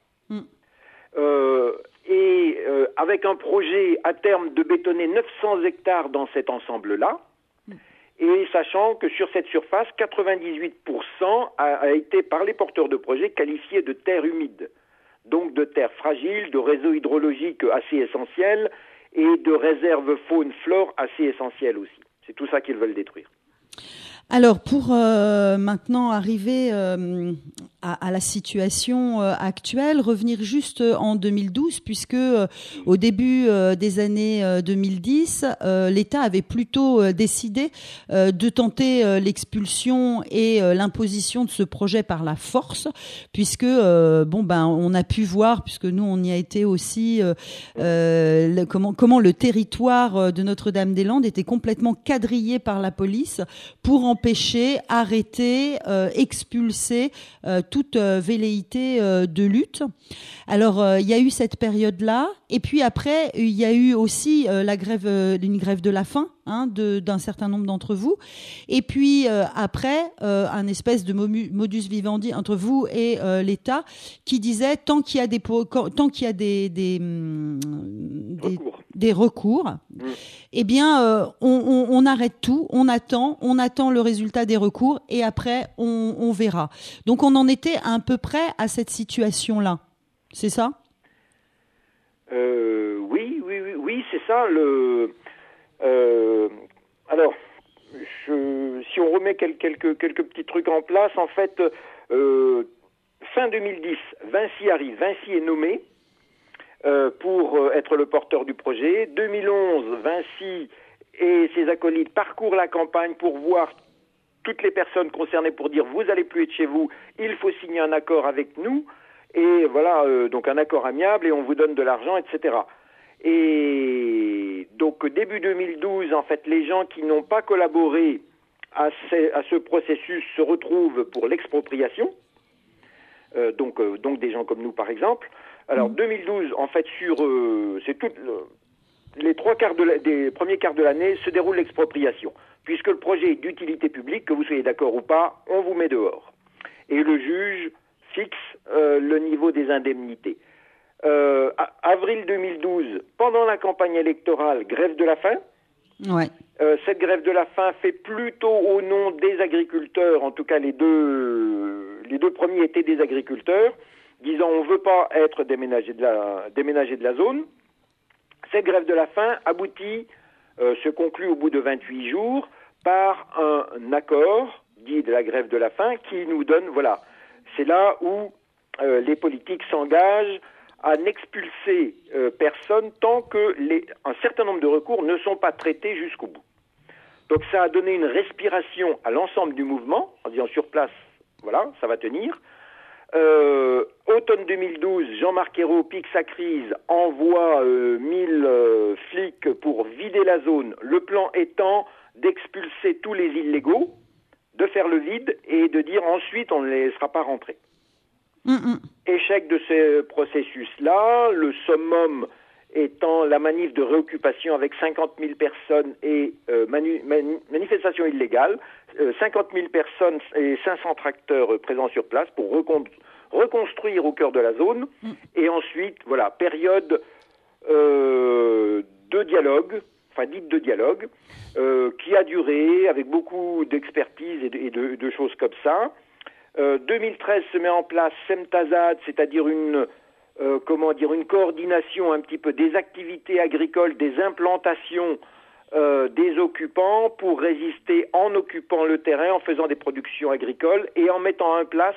Avec un projet à terme de bétonner 900 hectares dans cet ensemble-là. Et sachant que sur cette surface, 98% a été, par les porteurs de projets, qualifié de terres humides. Donc de terres fragiles, de réseaux hydrologiques assez essentiels et de réserves faune-flore assez essentielles aussi. C'est tout ça qu'ils veulent détruire. Alors pour maintenant arriver à la situation actuelle, revenir juste en 2012, puisque au début des années 2010, l'État avait plutôt décidé de tenter l'expulsion et l'imposition de ce projet par la force, puisque on a pu voir, puisque nous on y a été aussi, comment le territoire de Notre-Dame-des-Landes était complètement quadrillé par la police pour empêcher, arrêter, expulser toute velléité de lutte. Alors, il y a eu cette période-là, et puis après, il y a eu aussi une grève de la faim d'un certain nombre d'entre vous, et puis après, un espèce de modus vivendi entre vous et l'État qui disait tant qu'il y a des recours, eh bien, on arrête tout, on attend le résultat des recours, et après, on verra. Donc, on en était à peu près à cette situation-là. C'est ça ? Oui, c'est ça. Alors, si on remet quelques petits trucs en place, en fait, fin 2010, Vinci arrive. Vinci est nommé pour être le porteur du projet. 2011, Vinci et ses acolytes parcourent la campagne pour voir toutes les personnes concernées pour dire vous allez plus être chez vous, il faut signer un accord avec nous, et voilà, donc un accord amiable, et on vous donne de l'argent, etc. Et donc début 2012, en fait, les gens qui n'ont pas collaboré à ce processus se retrouvent pour l'expropriation, donc des gens comme nous par exemple. Alors 2012, en fait, c'est tout les 3/4 des premiers quarts de l'année se déroule l'expropriation. Puisque le projet est d'utilité publique, que vous soyez d'accord ou pas, on vous met dehors. Et le juge fixe le niveau des indemnités. Avril 2012, pendant la campagne électorale, grève de la faim. Ouais. Cette grève de la faim fait plutôt au nom des agriculteurs, en tout cas les deux premiers étaient des agriculteurs, disant on ne veut pas être déménagé de la zone. Cette grève de la faim aboutit, se conclut au bout de 28 jours par un accord dit de la grève de la faim qui nous donne, voilà, c'est là où les politiques s'engagent à n'expulser personne tant que un certain nombre de recours ne sont pas traités jusqu'au bout. Donc ça a donné une respiration à l'ensemble du mouvement, en disant sur place, voilà, ça va tenir. Automne 2012, Jean-Marc Ayrault pique sa crise, envoie 1000 flics pour vider la zone. Le plan étant d'expulser tous les illégaux, de faire le vide et de dire ensuite on ne les laissera pas rentrer. Échec de ce processus-là, le summum étant la manif de réoccupation avec 50 000 personnes et manifestation illégale, 50 000 personnes et 500 tracteurs présents sur place pour reconstruire au cœur de la zone. Et ensuite, voilà, période de dialogue, enfin dite de dialogue, qui a duré avec beaucoup d'expertise et de choses comme ça. 2013 se met en place Semtazad, c'est-à-dire une coordination un petit peu des activités agricoles, des implantations des occupants pour résister en occupant le terrain, en faisant des productions agricoles et en mettant en place,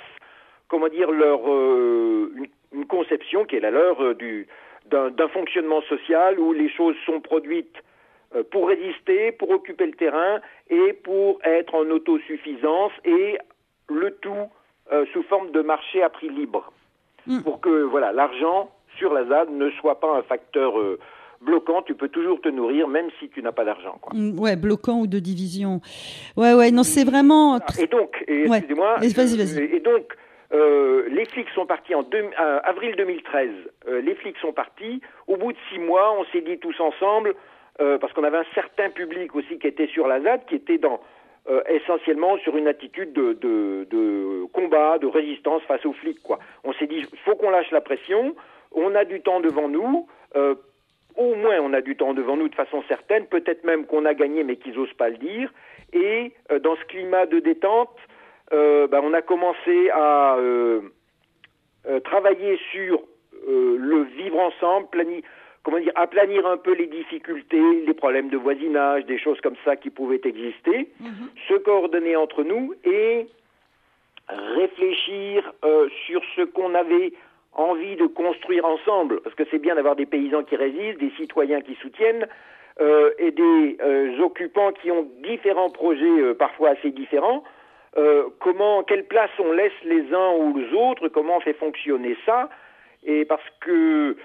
une conception qui est la leur d'un fonctionnement social où les choses sont produites pour résister, pour occuper le terrain et pour être en autosuffisance et le tout sous forme de marché à prix libre. Pour que l'argent sur la ZAD ne soit pas un facteur bloquant, tu peux toujours te nourrir même si tu n'as pas d'argent, quoi. Ouais, bloquant ou de division. Ouais, non, c'est vraiment... Et donc, excusez-moi, vas-y. Et donc, les flics sont partis en avril 2013. Les flics sont partis. Au bout de 6 mois, on s'est dit tous ensemble, parce qu'on avait un certain public aussi qui était sur la ZAD, qui était essentiellement sur une attitude de combat, de résistance face aux flics, quoi. On s'est dit, faut qu'on lâche la pression. On a du temps devant nous. Au moins, on a du temps devant nous de façon certaine. Peut-être même qu'on a gagné, mais qu'ils n'osent pas le dire. Et dans ce climat de détente, on a commencé à travailler sur le vivre ensemble, aplanir un peu les difficultés, les problèmes de voisinage, des choses comme ça qui pouvaient exister, se coordonner entre nous et réfléchir sur ce qu'on avait envie de construire ensemble, parce que c'est bien d'avoir des paysans qui résistent, des citoyens qui soutiennent, et des occupants qui ont différents projets parfois assez différents. Quelle place on laisse les uns aux autres, comment on fait fonctionner ça, et parce que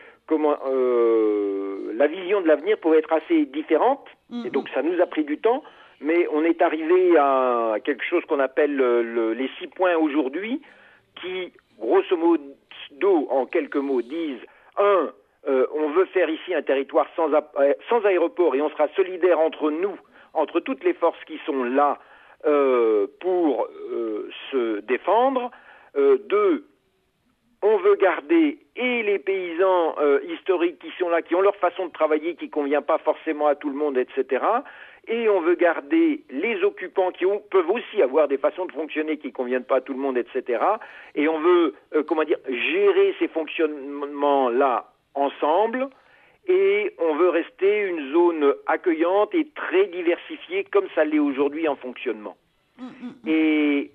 la vision de l'avenir pouvait être assez différente, et donc ça nous a pris du temps, mais on est arrivé à quelque chose qu'on appelle les 6 points aujourd'hui, qui, grosso modo, en quelques mots, disent 1. On veut faire ici un territoire sans aéroport et on sera solidaires entre nous, entre toutes les forces qui sont là pour se défendre. 2. On veut garder et les paysans historiques qui sont là, qui ont leur façon de travailler qui ne convient pas forcément à tout le monde, etc. Et on veut garder les occupants qui peuvent aussi avoir des façons de fonctionner qui ne conviennent pas à tout le monde, etc. Et on veut, gérer ces fonctionnements-là ensemble. Et on veut rester une zone accueillante et très diversifiée comme ça l'est aujourd'hui en fonctionnement. Et,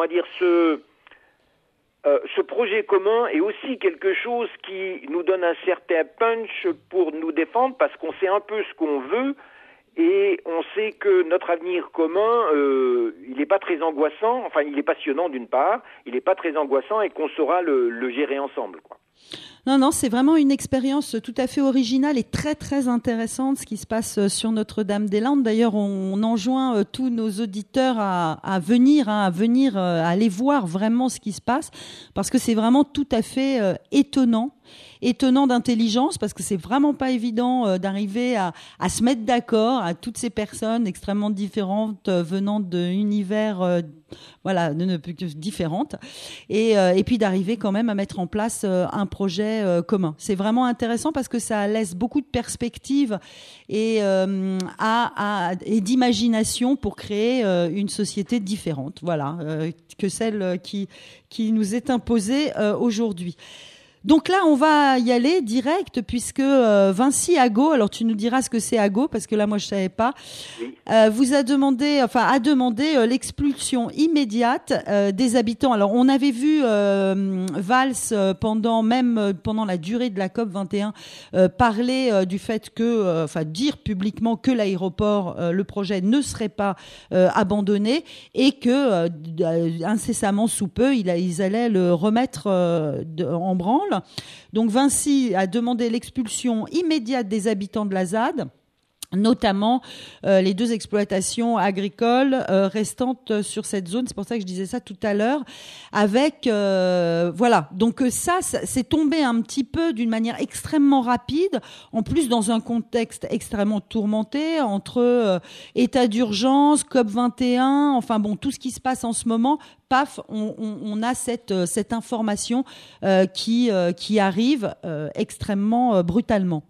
ce projet commun est aussi quelque chose qui nous donne un certain punch pour nous défendre parce qu'on sait un peu ce qu'on veut et on sait que notre avenir commun, il n'est pas très angoissant, enfin il est passionnant d'une part, il n'est pas très angoissant et qu'on saura le gérer ensemble, quoi. Non, c'est vraiment une expérience tout à fait originale et très très intéressante ce qui se passe sur Notre-Dame-des-Landes. D'ailleurs, on enjoint tous nos auditeurs à venir aller voir vraiment ce qui se passe parce que c'est vraiment tout à fait étonnant d'intelligence parce que c'est vraiment pas évident d'arriver à se mettre d'accord à toutes ces personnes extrêmement différentes venant d'univers différentes et puis d'arriver quand même à mettre en place un projet commun. C'est vraiment intéressant parce que ça laisse beaucoup de perspectives et d'imagination pour créer une société différente, que celle qui nous est imposée aujourd'hui. Donc là, on va y aller direct puisque Vinci Ago, alors tu nous diras ce que c'est Ago parce que là, moi, je savais pas, Oui. vous a demandé, l'expulsion immédiate des habitants. Alors, on avait vu Valls pendant la durée de la COP 21 parler du fait que, dire publiquement que l'aéroport, le projet ne serait pas abandonné et que incessamment sous peu, ils allaient le remettre en branle. Donc Vinci a demandé l'expulsion immédiate des habitants de la ZAD, notamment les 2 exploitations agricoles restantes sur cette zone. C'est pour ça que je disais ça tout à l'heure. Avec donc ça c'est tombé un petit peu d'une manière extrêmement rapide, en plus dans un contexte extrêmement tourmenté entre état d'urgence, COP 21, enfin bon, tout ce qui se passe en ce moment. Paf, on a cette information qui arrive extrêmement brutalement.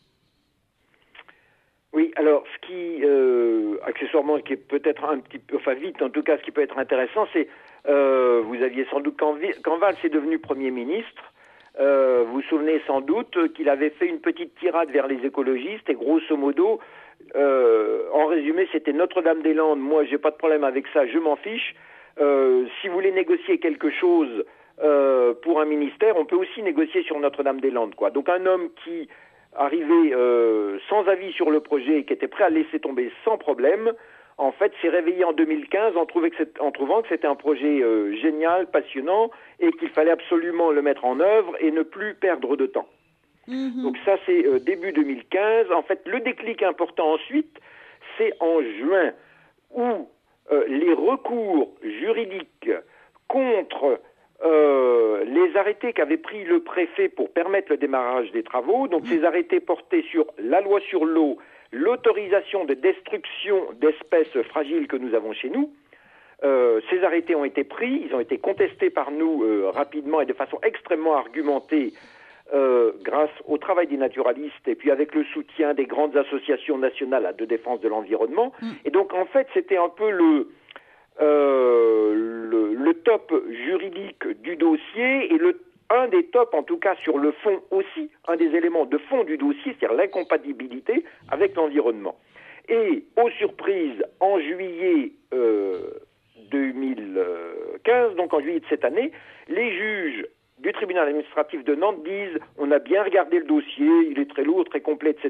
Oui, alors ce qui, accessoirement, qui est peut-être un petit peu, vite en tout cas, ce qui peut être intéressant, c'est, vous aviez sans doute, quand Valls est devenu Premier ministre, vous vous souvenez sans doute qu'il avait fait une petite tirade vers les écologistes et grosso modo, en résumé, c'était Notre-Dame-des-Landes, moi j'ai pas de problème avec ça, je m'en fiche. Si vous voulez négocier quelque chose pour un ministère, on peut aussi négocier sur Notre-Dame-des-Landes, quoi. Donc un homme qui arrivé sans avis sur le projet et qui était prêt à laisser tomber sans problème, en fait, s'est réveillé en 2015 en trouvant que c'était un projet génial, passionnant, et qu'il fallait absolument le mettre en œuvre et ne plus perdre de temps. Mmh. Donc ça, c'est début 2015. En fait, le déclic important ensuite, c'est en juin, où les recours juridiques contre les arrêtés qu'avait pris le préfet pour permettre le démarrage des travaux, donc ces arrêtés portaient sur la loi sur l'eau, l'autorisation de destruction d'espèces fragiles que nous avons chez nous. Ces arrêtés ont été pris, ils ont été contestés par nous rapidement et de façon extrêmement argumentée grâce au travail des naturalistes et puis avec le soutien des grandes associations nationales de défense de l'environnement. Et donc en fait c'était un peu le top juridique du dossier et un des tops en tout cas sur le fond aussi, un des éléments de fond du dossier, c'est-à-dire l'incompatibilité avec l'environnement. Et aux surprises, en juillet 2015, donc en juillet de cette année, les juges du tribunal administratif de Nantes disent « on a bien regardé le dossier, il est très lourd, très complet, etc. »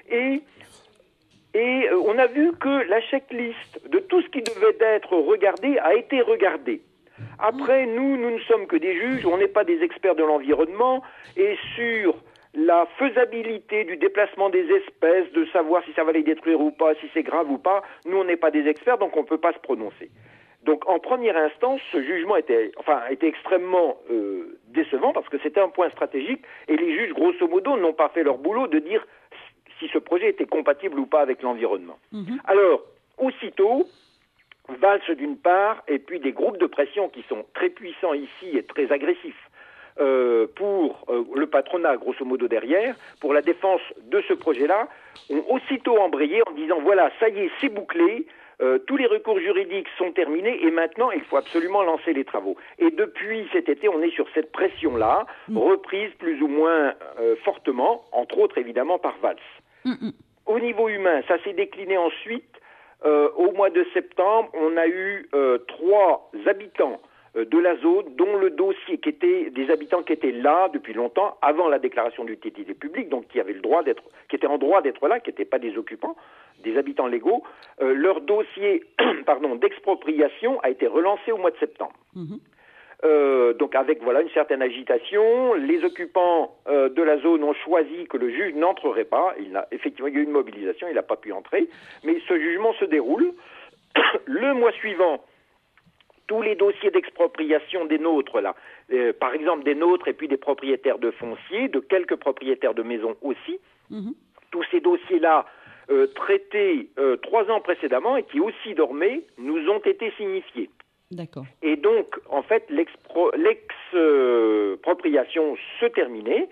Et on a vu que la checklist de tout ce qui devait être regardé a été regardé. Après, nous ne sommes que des juges, on n'est pas des experts de l'environnement, et sur la faisabilité du déplacement des espèces, de savoir si ça va les détruire ou pas, si c'est grave ou pas, nous on n'est pas des experts, donc on ne peut pas se prononcer. Donc en première instance, ce jugement était extrêmement décevant, parce que c'était un point stratégique, et les juges, grosso modo, n'ont pas fait leur boulot de dire si ce projet était compatible ou pas avec l'environnement. Mmh. Alors, aussitôt, Valls d'une part, et puis des groupes de pression qui sont très puissants ici et très agressifs pour le patronat, grosso modo derrière, pour la défense de ce projet-là, ont aussitôt embrayé en disant voilà, ça y est, c'est bouclé, tous les recours juridiques sont terminés et maintenant il faut absolument lancer les travaux. Et depuis cet été, on est sur cette pression-là, reprise plus ou moins fortement, entre autres évidemment par Valls. Au niveau humain, ça s'est décliné ensuite. Au mois de septembre, on a eu 3 habitants de la zone dont le dossier, qui étaient des habitants qui étaient là depuis longtemps, avant la déclaration d'utilité publique, donc qui avaient le droit d'être, qui étaient en droit d'être là, qui n'étaient pas des occupants, des habitants légaux. Leur dossier, d'expropriation a été relancé au mois de septembre. Mmh. Donc avec une certaine agitation, les occupants de la zone ont choisi que le juge n'entrerait pas. Effectivement, il y a eu une mobilisation, il n'a pas pu entrer, mais ce jugement se déroule. Le mois suivant, tous les dossiers d'expropriation des nôtres, par exemple des nôtres et puis des propriétaires de fonciers, de quelques propriétaires de maisons aussi, tous ces dossiers-là traités 3 ans précédemment et qui aussi dormaient, nous ont été signifiés. D'accord. Et donc, en fait, l'expropriation se terminait.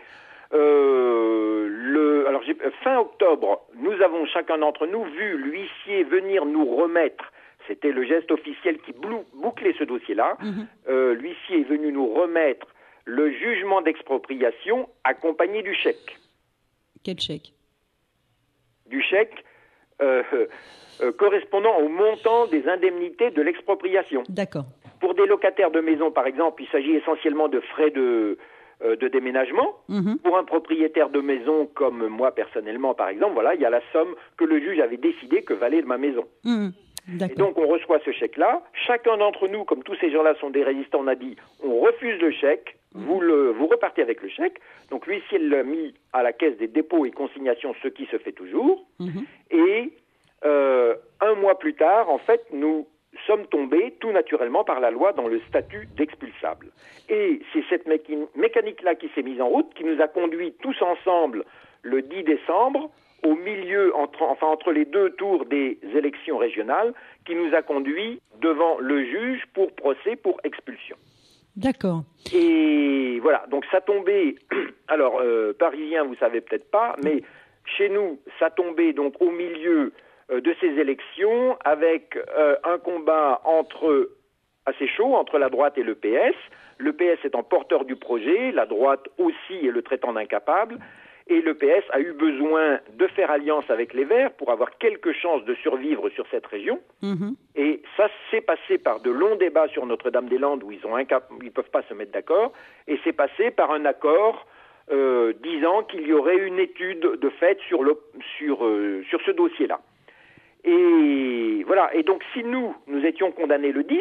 Fin octobre, nous avons chacun d'entre nous vu l'huissier venir nous remettre, c'était le geste officiel qui bouclait ce dossier-là, l'huissier est venu nous remettre le jugement d'expropriation accompagné du chèque. Quel chèque? Du chèque correspondant au montant des indemnités de l'expropriation. D'accord. Pour des locataires de maison, par exemple, il s'agit essentiellement de frais de déménagement. Pour un propriétaire de maison comme moi personnellement, par exemple, voilà, il y a la somme que le juge avait décidé que valait ma maison. Et donc on reçoit ce chèque-là. Chacun d'entre nous, comme tous ces gens-là sont des résistants, on a dit on refuse le chèque, vous repartez avec le chèque. Donc l'huissier l'a mis à la caisse des dépôts et consignations, ce qui se fait toujours. Et un mois plus tard, en fait, nous sommes tombés tout naturellement par la loi dans le statut d'expulsable. Et c'est cette mécanique-là qui s'est mise en route, qui nous a conduits tous ensemble le 10 décembre, au milieu, entre les deux tours des élections régionales, qui nous a conduits devant le juge pour procès pour expulsion. D'accord. Et voilà, donc ça tombait, alors parisien vous savez peut-être pas, mais chez nous ça tombait donc au milieu de ces élections avec un combat assez chaud entre la droite et le PS. Le PS étant porteur du projet, la droite aussi et le traitant d'incapable. Et le PS a eu besoin de faire alliance avec les Verts pour avoir quelques chances de survivre sur cette région. Et ça s'est passé par de longs débats sur Notre-Dame-des-Landes où ils peuvent pas se mettre d'accord. Et c'est passé par un accord disant qu'il y aurait une étude de fait sur ce dossier-là. Et voilà. Et donc si nous étions condamnés le 10,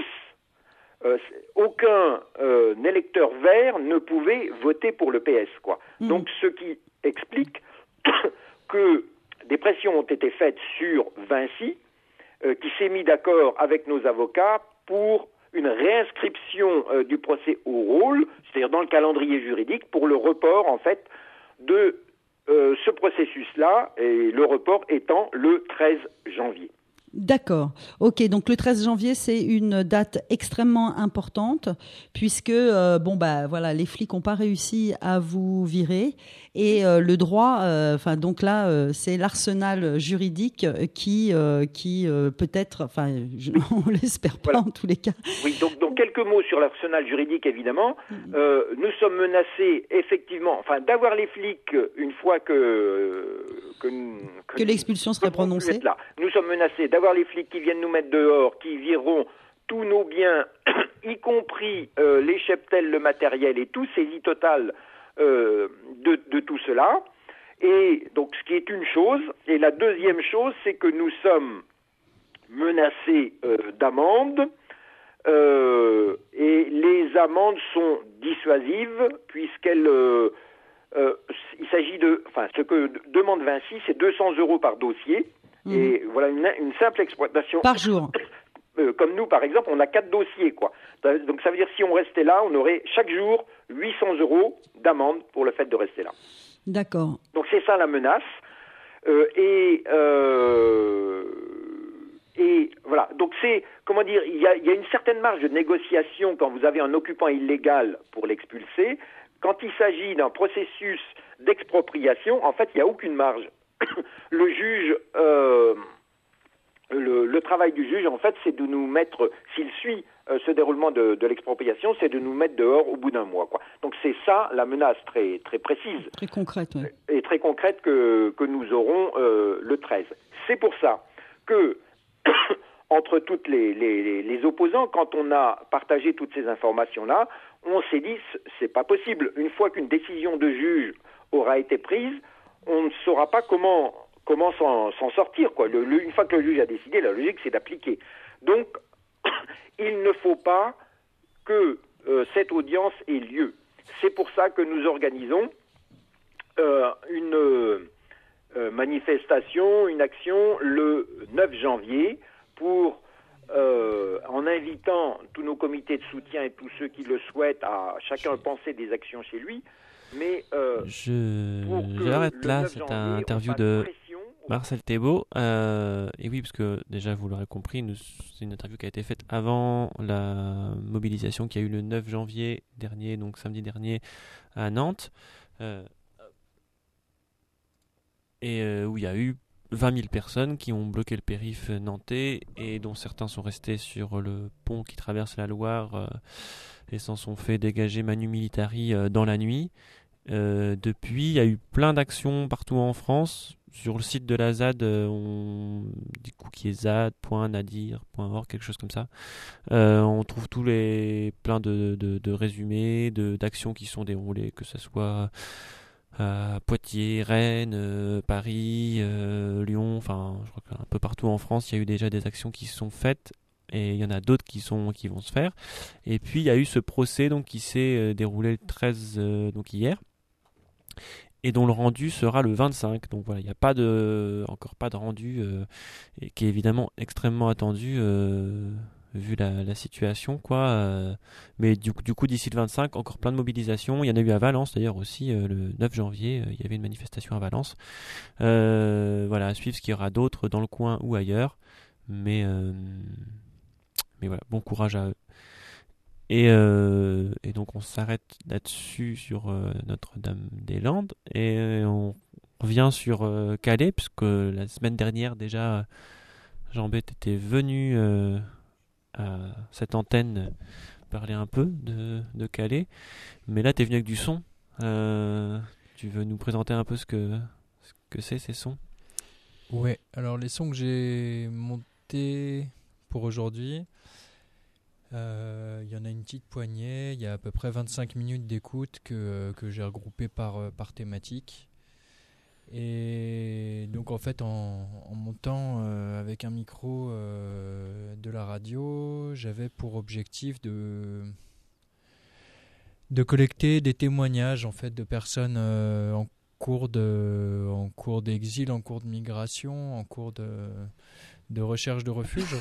aucun électeur vert ne pouvait voter pour le PS, quoi. Donc ce qui explique que des pressions ont été faites sur Vinci, qui s'est mis d'accord avec nos avocats pour une réinscription du procès au rôle, c'est-à-dire dans le calendrier juridique, pour le report en fait de ce processus-là, et le report étant le 13 janvier. D'accord. Ok, donc le 13 janvier, c'est une date extrêmement importante puisque voilà, les flics n'ont pas réussi à vous virer et le droit, donc là, c'est l'arsenal juridique qui peut-être, on l'espère pas en tous les cas. Oui, donc quelques mots sur l'arsenal juridique évidemment. Nous sommes menacés effectivement, d'avoir les flics une fois que l'expulsion serait prononcée. Nous sommes menacés d'avoir les flics qui viennent nous mettre dehors, qui vireront tous nos biens, y compris les cheptels, le matériel et tout saisie totale de tout cela. Et donc ce qui est une chose. Et la deuxième chose, c'est que nous sommes menacés d'amendes. Et les amendes sont dissuasives puisqu'elles... il s'agit ce que demande Vinci, c'est 200 € par dossier. Et voilà une simple exploitation. Par jour. Comme nous, par exemple, on a 4 dossiers, quoi. Donc ça veut dire si on restait là, on aurait chaque jour 800 € d'amende pour le fait de rester là. D'accord. Donc c'est ça la menace. Et voilà. Donc c'est, comment dire, il y a une certaine marge de négociation quand vous avez un occupant illégal pour l'expulser. Quand il s'agit d'un processus d'expropriation, en fait, il n'y a aucune marge. Le juge, le travail du juge, en fait, c'est de nous mettre, s'il suit ce déroulement de l'expropriation, c'est de nous mettre dehors au bout d'un mois, quoi. Donc c'est ça la menace très, très précise. Très concrète, oui. Et très concrète que nous aurons le 13. C'est pour ça que, entre toutes les opposants, quand on a partagé toutes ces informations-là, on s'est dit, c'est pas possible. Une fois qu'une décision de juge aura été prise, on ne saura pas comment s'en sortir, quoi. Une fois que le juge a décidé, la logique, c'est d'appliquer. Donc, il ne faut pas que cette audience ait lieu. C'est pour ça que nous organisons une manifestation, une action le 9 janvier pour... en invitant tous nos comités de soutien et tous ceux qui le souhaitent à chacun penser des actions chez lui, mais j'arrête là cette interview de Marcel Thébault. Et oui, parce que déjà vous l'aurez compris, c'est une interview qui a été faite avant la mobilisation qui a eu le 9 janvier dernier, donc samedi dernier à Nantes, et où il y a eu 20 000 personnes qui ont bloqué le périph' nantais et dont certains sont restés sur le pont qui traverse la Loire et s'en sont fait dégager manu militari dans la nuit. Depuis, il y a eu plein d'actions partout en France. Sur le site de la ZAD, du coup qui est zad.nadir.org, quelque chose comme ça. On trouve plein de résumés, d'actions qui sont déroulées, que ce soit à Poitiers, Rennes, Paris, Lyon, enfin je crois qu'un peu partout en France, il y a eu déjà des actions qui se sont faites. Et il y en a d'autres qui vont se faire. Et puis il y a eu ce procès donc, qui s'est déroulé le 13, donc hier, et dont le rendu sera le 25. Donc voilà, il n'y a encore pas de rendu, et qui est évidemment extrêmement attendu vu la situation, quoi. Mais du coup, d'ici le 25, encore plein de mobilisations. Il y en a eu à Valence d'ailleurs aussi, le 9 janvier, il y avait une manifestation à Valence. Voilà, à suivre ce qu'il y aura d'autres dans le coin ou ailleurs. Mais voilà, bon courage à eux. Et donc on s'arrête là-dessus sur Notre-Dame-des-Landes et on revient sur Calais, puisque la semaine dernière déjà Jean-Bête était venu à cette antenne parler un peu de Calais, mais là tu es venu avec du son. Tu veux nous présenter un peu ce que c'est ces sons? Ouais, alors les sons que j'ai montés pour aujourd'hui, y en a une petite poignée, il y a à peu près 25 minutes d'écoute que j'ai regroupé par thématique. Et donc en fait en montant avec un micro de la radio, j'avais pour objectif de collecter des témoignages en fait de personnes en cours d'exil, en cours de migration, en cours de recherche de refuge.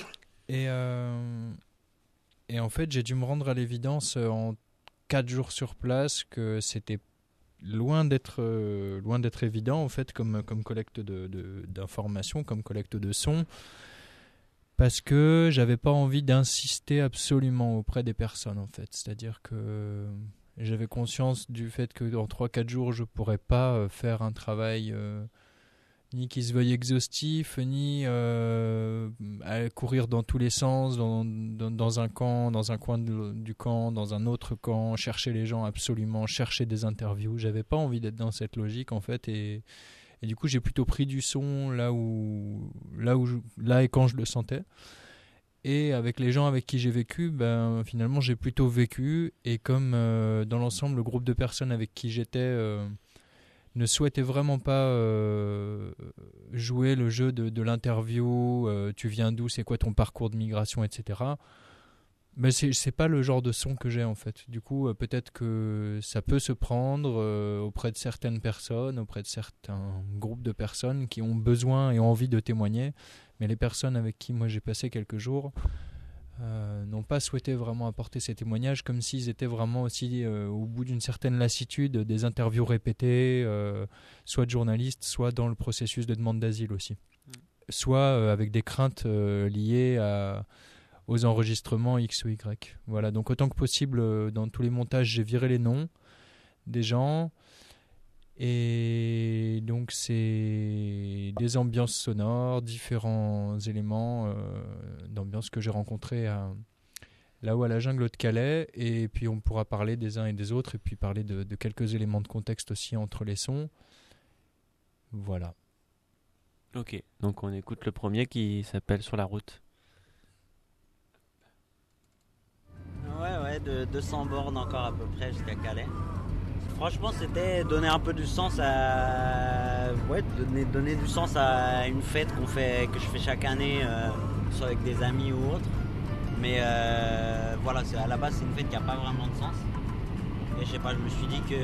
Et en fait, j'ai dû me rendre à l'évidence en 4 jours sur place que c'était loin d'être évident en fait comme collecte d'informations, comme collecte de sons, parce que j'avais pas envie d'insister absolument auprès des personnes en fait. C'est-à-dire que j'avais conscience du fait que dans 3-4 jours, je pourrais pas faire un travail ni qui se veuille exhaustif, ni à courir dans tous les sens, dans un camp, dans un coin du camp, dans un autre camp, chercher les gens absolument, chercher des interviews. J'avais pas envie d'être dans cette logique en fait, et du coup j'ai plutôt pris du son là et quand je le sentais. Et avec les gens avec qui j'ai vécu, finalement j'ai plutôt vécu, et comme dans l'ensemble le groupe de personnes avec qui j'étais ne souhaitait vraiment pas jouer le jeu de l'interview, tu viens d'où, c'est quoi ton parcours de migration, etc. Mais c'est pas le genre de son que j'ai en fait. Du coup, peut-être que ça peut se prendre auprès de certaines personnes, auprès de certains groupes de personnes qui ont besoin et ont envie de témoigner. Mais les personnes avec qui moi j'ai passé quelques jours n'ont pas souhaité vraiment apporter ces témoignages, comme s'ils étaient vraiment aussi au bout d'une certaine lassitude des interviews répétées, soit de journalistes, soit dans le processus de demande d'asile aussi, soit avec des craintes liées aux enregistrements X ou Y. Voilà, donc autant que possible, dans tous les montages, j'ai viré les noms des gens. Et donc c'est des ambiances sonores, différents éléments d'ambiance que j'ai rencontrés là-haut à la jungle de Calais. Et puis on pourra parler des uns et des autres, et puis parler de quelques éléments de contexte aussi entre les sons. Voilà. Ok, donc on écoute le premier qui s'appelle Sur la route. Ouais, de 200 bornes encore à peu près jusqu'à Calais. Franchement, c'était donner un peu du sens donner du sens à une fête que je fais chaque année, soit avec des amis ou autre. Mais voilà, à la base, c'est une fête qui n'a pas vraiment de sens. Et je sais pas, je me suis dit que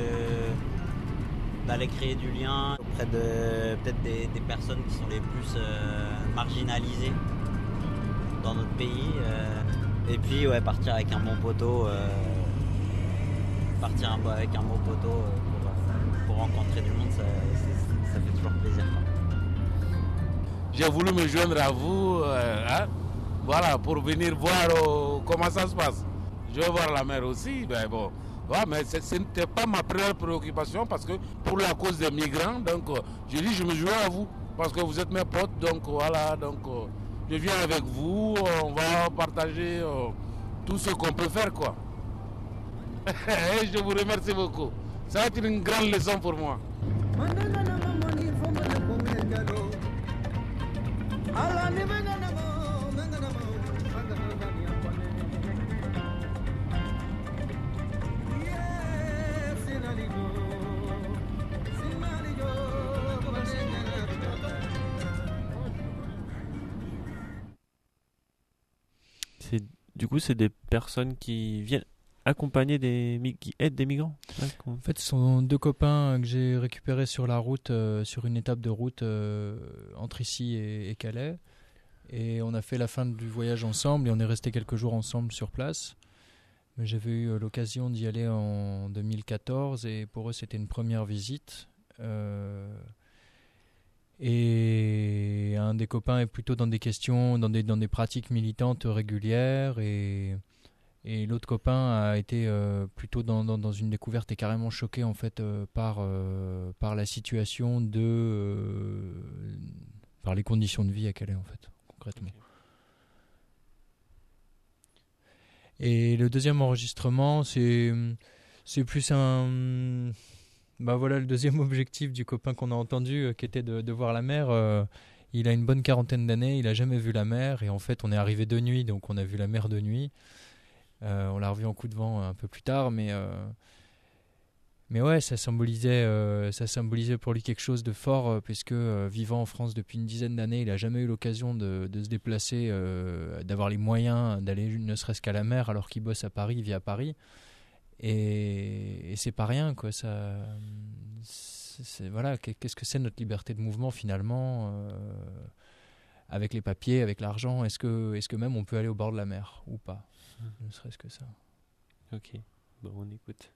d'aller créer du lien auprès de peut-être des personnes qui sont les plus marginalisées dans notre pays. Et puis, partir avec un bon poteau. Partir avec un bon poteau pour rencontrer du monde, ça fait toujours plaisir, quoi. J'ai voulu me joindre à vous, voilà, pour venir voir comment ça se passe. Je veux voir la mer aussi, mais ce n'était pas ma première préoccupation, parce que pour la cause des migrants, donc je me joins à vous. parce que vous êtes mes potes, donc voilà, donc je viens avec vous, on va partager tout ce qu'on peut faire, quoi. Et je vous remercie beaucoup. Ça va être une grande leçon pour moi. Du coup, c'est des personnes qui viennent accompagner qui aident des migrants. En fait, ce sont deux copains que j'ai récupérés sur la route, sur une étape de route entre ici et Calais. Et on a fait la fin du voyage ensemble et on est resté quelques jours ensemble sur place. Mais j'avais eu l'occasion d'y aller en 2014 et pour eux, c'était une première visite. Et un des copains est plutôt dans des questions, dans des pratiques militantes régulières et l'autre copain a été plutôt dans une découverte et carrément choqué en fait par la situation par les conditions de vie à Calais en fait concrètement. Et le deuxième enregistrement c'est plus un le deuxième objectif du copain qu'on a entendu qui était de voir la mer. Il a une bonne quarantaine d'années, il a jamais vu la mer et en fait on est arrivé de nuit donc on a vu la mer de nuit. On l'a revu en coup de vent un peu plus tard mais ouais ça symbolisait pour lui quelque chose de fort puisque vivant en France depuis une dizaine d'années il a jamais eu l'occasion de se déplacer, d'avoir les moyens d'aller ne serait-ce qu'à la mer alors qu'il bosse à Paris, il vit à Paris. Et c'est pas rien quoi, voilà, qu'est-ce que c'est notre liberté de mouvement finalement avec les papiers, avec l'argent, est-ce que même on peut aller au bord de la mer ou pas, ne serait-ce que ça. Ok, bon on écoute.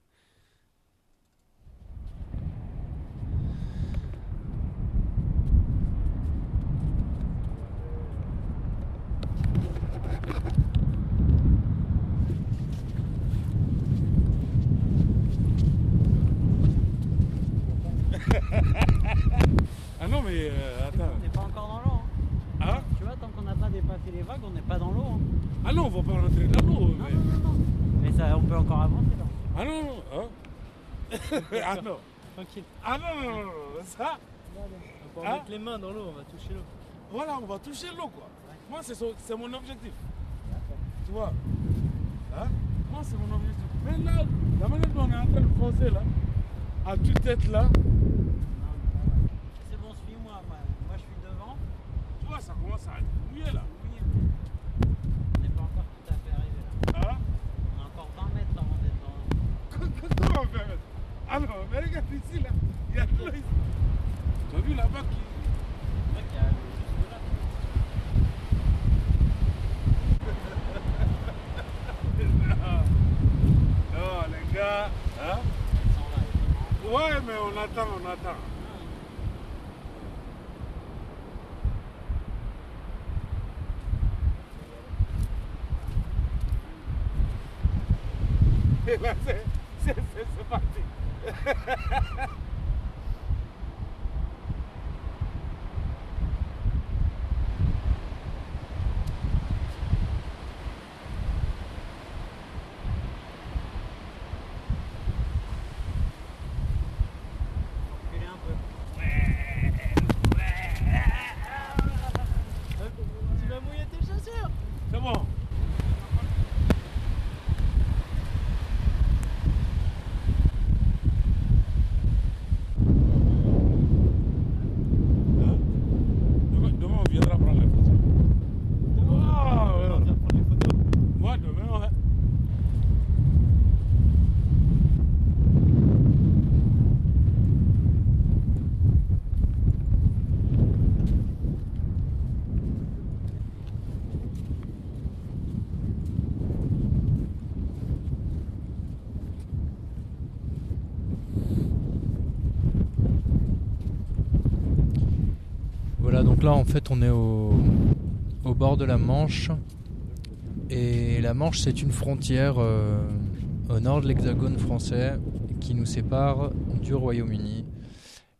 Ah non mais attends. On n'est pas encore dans l'eau. Hein? Tu vois, tant qu'on n'a pas dépassé les vagues, on n'est pas dans l'eau. Hein. Ah non, on va pas rentrer dans l'eau. Non. Mais ça, on peut encore avancer là. Ah non, hein? Ah non. Tranquille. Ah non, ça. On peut mettre les mains dans l'eau, on va toucher l'eau. Voilà, on va toucher l'eau quoi. Moi c'est mon objectif. Tu vois? Hein? Moi c'est mon objectif. Mais là, la manière dont on est en train de foncer là, à tue-tête là. C'est bon, suis-moi. Moi je suis devant. Tu vois, ça commence à mouiller là. On n'est pas encore tout à fait arrivé là. Hein? On a encore 20 mètres avant d'être dans l'eau. Comment on fait? Ah non, mais regarde ici là. Il y a de l'eau ici. Tu as vu là-bas qui. C'est vrai qu'il y a juste là. Non, les gars. Hein? Ouais, mais on attend. Et là, c'est parti. Reculer un peu. Tu vas mouiller tes chaussures. C'est bon. Demain, on viendra prendre les photos. On va prendre les photos. Moi, demain, ouais. Voilà, donc là en fait on est au bord de la Manche et la Manche c'est une frontière au nord de l'hexagone français qui nous sépare du Royaume-Uni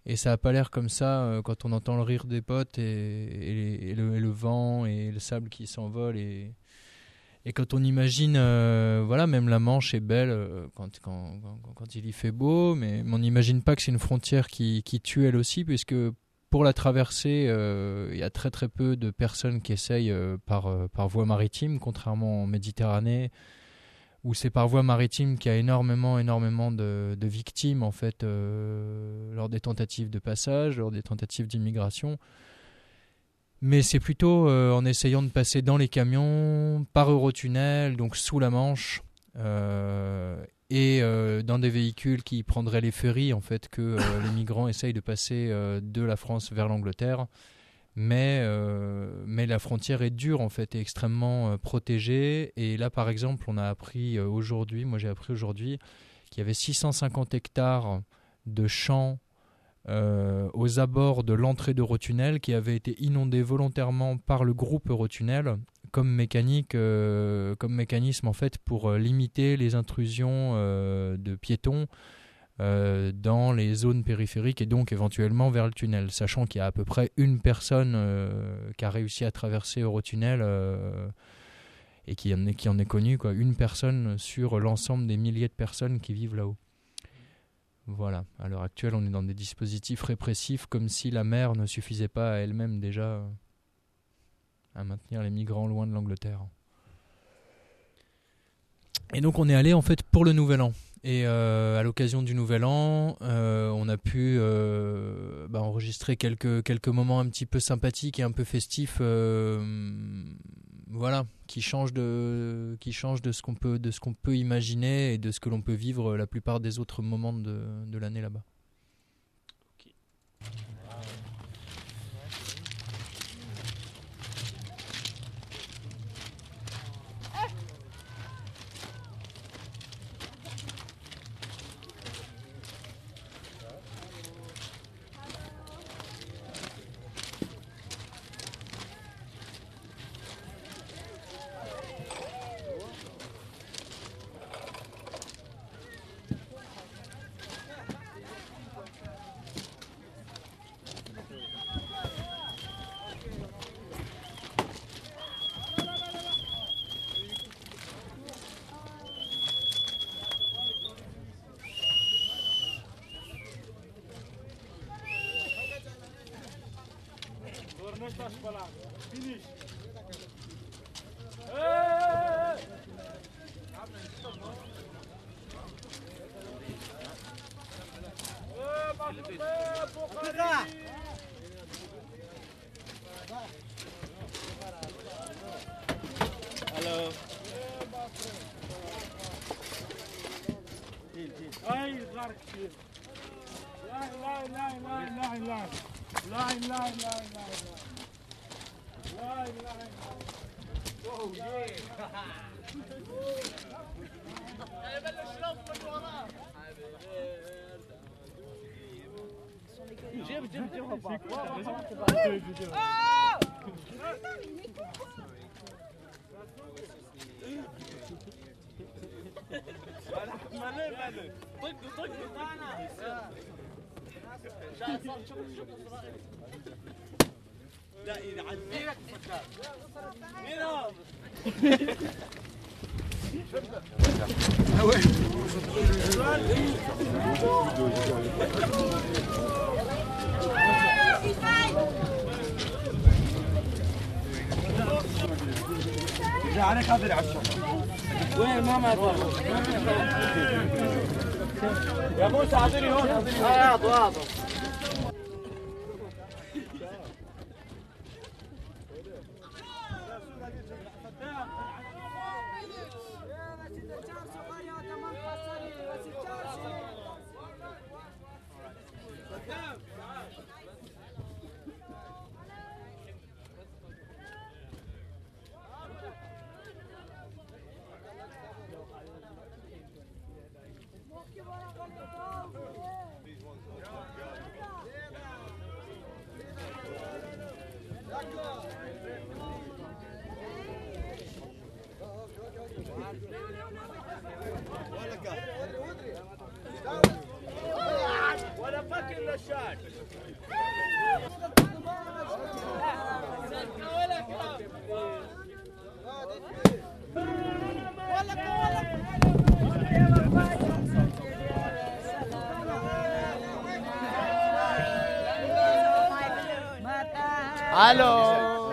Et ça n'a pas l'air comme ça quand on entend le rire des potes et le vent et le sable qui s'envole. Et quand on imagine, voilà, même la Manche est belle quand il y fait beau, mais on n'imagine pas que c'est une frontière qui tue elle aussi, puisque pour la traverser, il y a très très peu de personnes qui essayent par voie maritime, contrairement en Méditerranée, où c'est par voie maritime qu'il y a énormément de victimes en fait lors des tentatives de passage, lors des tentatives d'immigration. Mais c'est plutôt en essayant de passer dans les camions, par Eurotunnel, donc sous la Manche, et dans des véhicules qui prendraient les ferries en fait, que les migrants essayent de passer de la France vers l'Angleterre. Mais la frontière est dure en fait, et extrêmement protégée. Et là par exemple on a appris aujourd'hui, moi j'ai appris aujourd'hui qu'il y avait 650 hectares de champs aux abords de l'entrée d'Eurotunnel qui avaient été inondés volontairement par le groupe Eurotunnel comme mécanisme en fait pour limiter les intrusions de piétons dans les zones périphériques et donc éventuellement vers le tunnel, sachant qu'il y a à peu près une personne qui a réussi à traverser Eurotunnel et qui en est connue, quoi, une personne sur l'ensemble des milliers de personnes qui vivent là-haut. Voilà, à l'heure actuelle on est dans des dispositifs répressifs comme si la mer ne suffisait pas à elle-même déjà à maintenir les migrants loin de l'Angleterre. Et donc on est allé en fait pour le Nouvel An. Et à l'occasion du Nouvel An, on a pu enregistrer quelques moments un petit peu sympathiques et un peu festifs, voilà, qui changent de ce qu'on peut imaginer et de ce que l'on peut vivre la plupart des autres moments de l'année là-bas. Okay. يا موسى اعطيني هون اعطوا ولا فك الا الشاي Hello.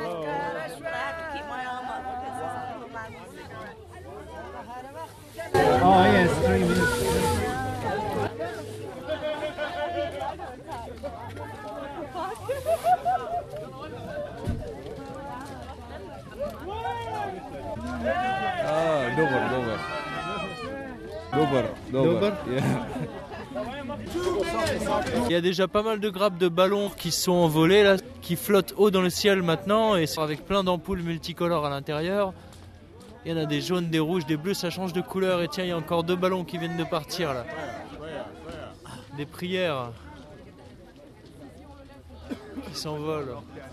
Oh yes, 3 minutes. Dober. Il y a déjà pas mal de grappes de ballons qui sont envolés là, qui flottent haut dans le ciel maintenant et avec plein d'ampoules multicolores à l'intérieur. Il y en a des jaunes, des rouges, des bleus, ça change de couleur. Et tiens, il y a encore 2 ballons qui viennent de partir là. Des prières qui s'envolent.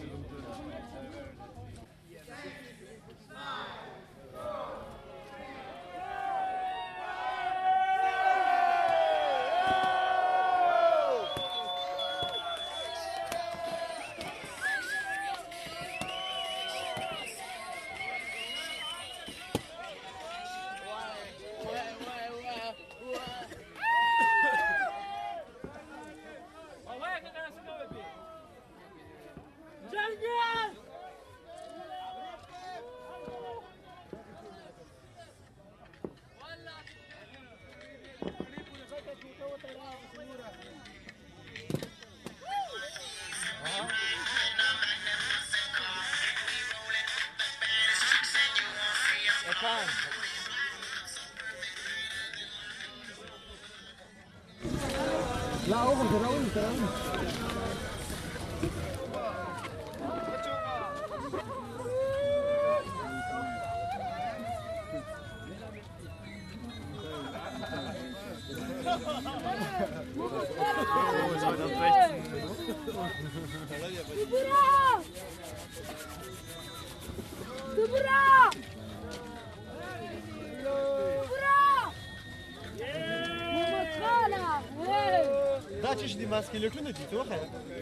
Dacisz di maski lukunu di toha.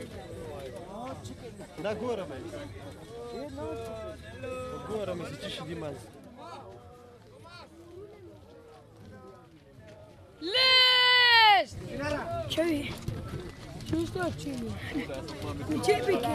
Na gora mai. Gora mai cici di mas. ليش؟ شوي شو صار تشيلي؟ وجيبك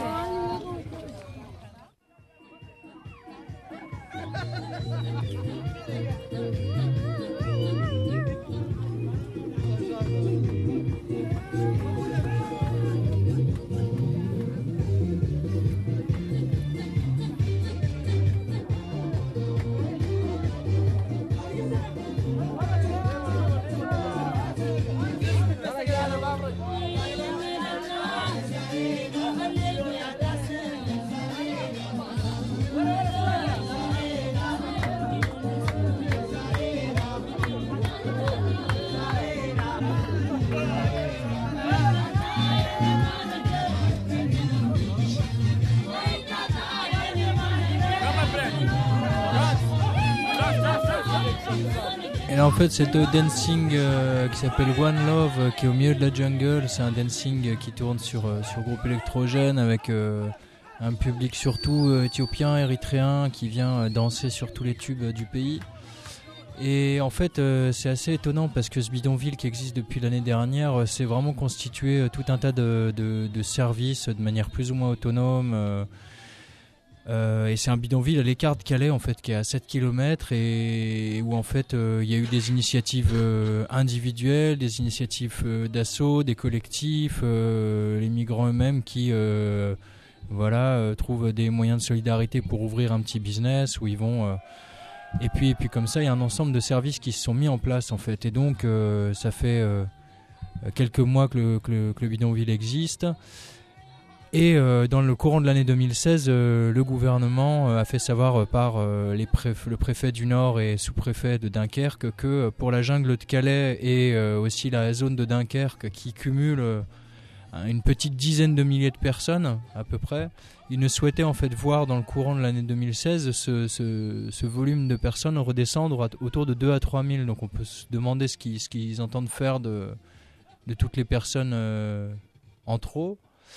Et là en fait c'est un dancing qui s'appelle One Love qui est au milieu de la jungle. C'est un dancing qui tourne sur groupe électrogène avec un public surtout éthiopien, érythréen qui vient danser sur tous les tubes du pays. Et en fait c'est assez étonnant parce que ce bidonville qui existe depuis l'année dernière c'est vraiment constitué tout un tas de services de manière plus ou moins autonome. Et c'est un bidonville à l'écart de Calais en fait qui est à 7 km et où en fait il y a eu des initiatives individuelles, des initiatives d'assaut, des collectifs, les migrants eux-mêmes qui trouvent des moyens de solidarité pour ouvrir un petit business où ils vont et puis comme ça il y a un ensemble de services qui se sont mis en place en fait et donc ça fait quelques mois que le bidonville existe. Et dans le courant de l'année 2016, le gouvernement a fait savoir par le préfet du Nord et sous-préfet de Dunkerque que pour la jungle de Calais et aussi la zone de Dunkerque qui cumule une petite dizaine de milliers de personnes à peu près, ils ne souhaitaient en fait voir dans le courant de l'année 2016 ce volume de personnes redescendre autour de 2 à 3 000. Donc on peut se demander ce qu'ils entendent faire de toutes les personnes en trop.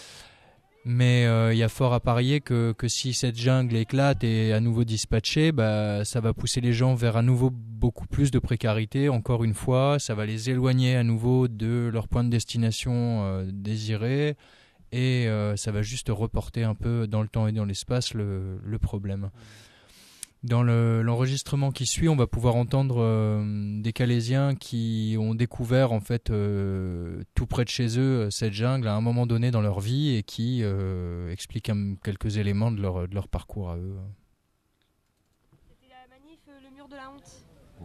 Mais il y a fort à parier que si cette jungle éclate et est à nouveau dispatchée, ça va pousser les gens vers à nouveau beaucoup plus de précarité. Encore une fois, ça va les éloigner à nouveau de leur point de destination désiré. et ça va juste reporter un peu dans le temps et dans l'espace le problème. Dans l'enregistrement qui suit, on va pouvoir entendre des Calaisiens qui ont découvert en fait tout près de chez eux cette jungle à un moment donné dans leur vie et qui expliquent quelques éléments de leur parcours à eux. C'était la manif, le mur de la honte.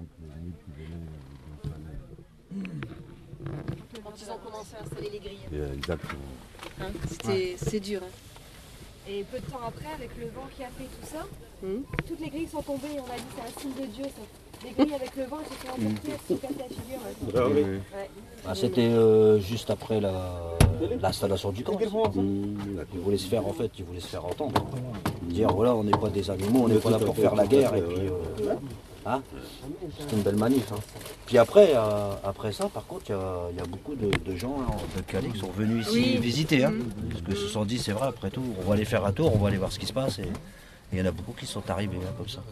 Quand ils ont commencé à installer les grilles. Exactement. Hein, c'est dur. Hein. Et peu de temps après, avec le vent qui a fait tout ça, toutes les grilles sont tombées. On a dit c'est un signe de Dieu, ça. Les grilles avec le vent, elles se sont emportées, elles se sont cassées la figure. Ouais. Bah, c'était juste après l'installation du camp. Ils voulaient se faire entendre. Dire voilà, on n'est pas des animaux, on n'est pas là pour faire la guerre. Et puis, c'était une belle manif. Hein. Puis après ça, par contre, il y a beaucoup de gens de Calais qui sont venus ici visiter. Hein, parce qu'ils se sont dit, c'est vrai, après tout, on va aller faire un tour, on va aller voir ce qui se passe. Et il y en a beaucoup qui sont arrivés comme ça.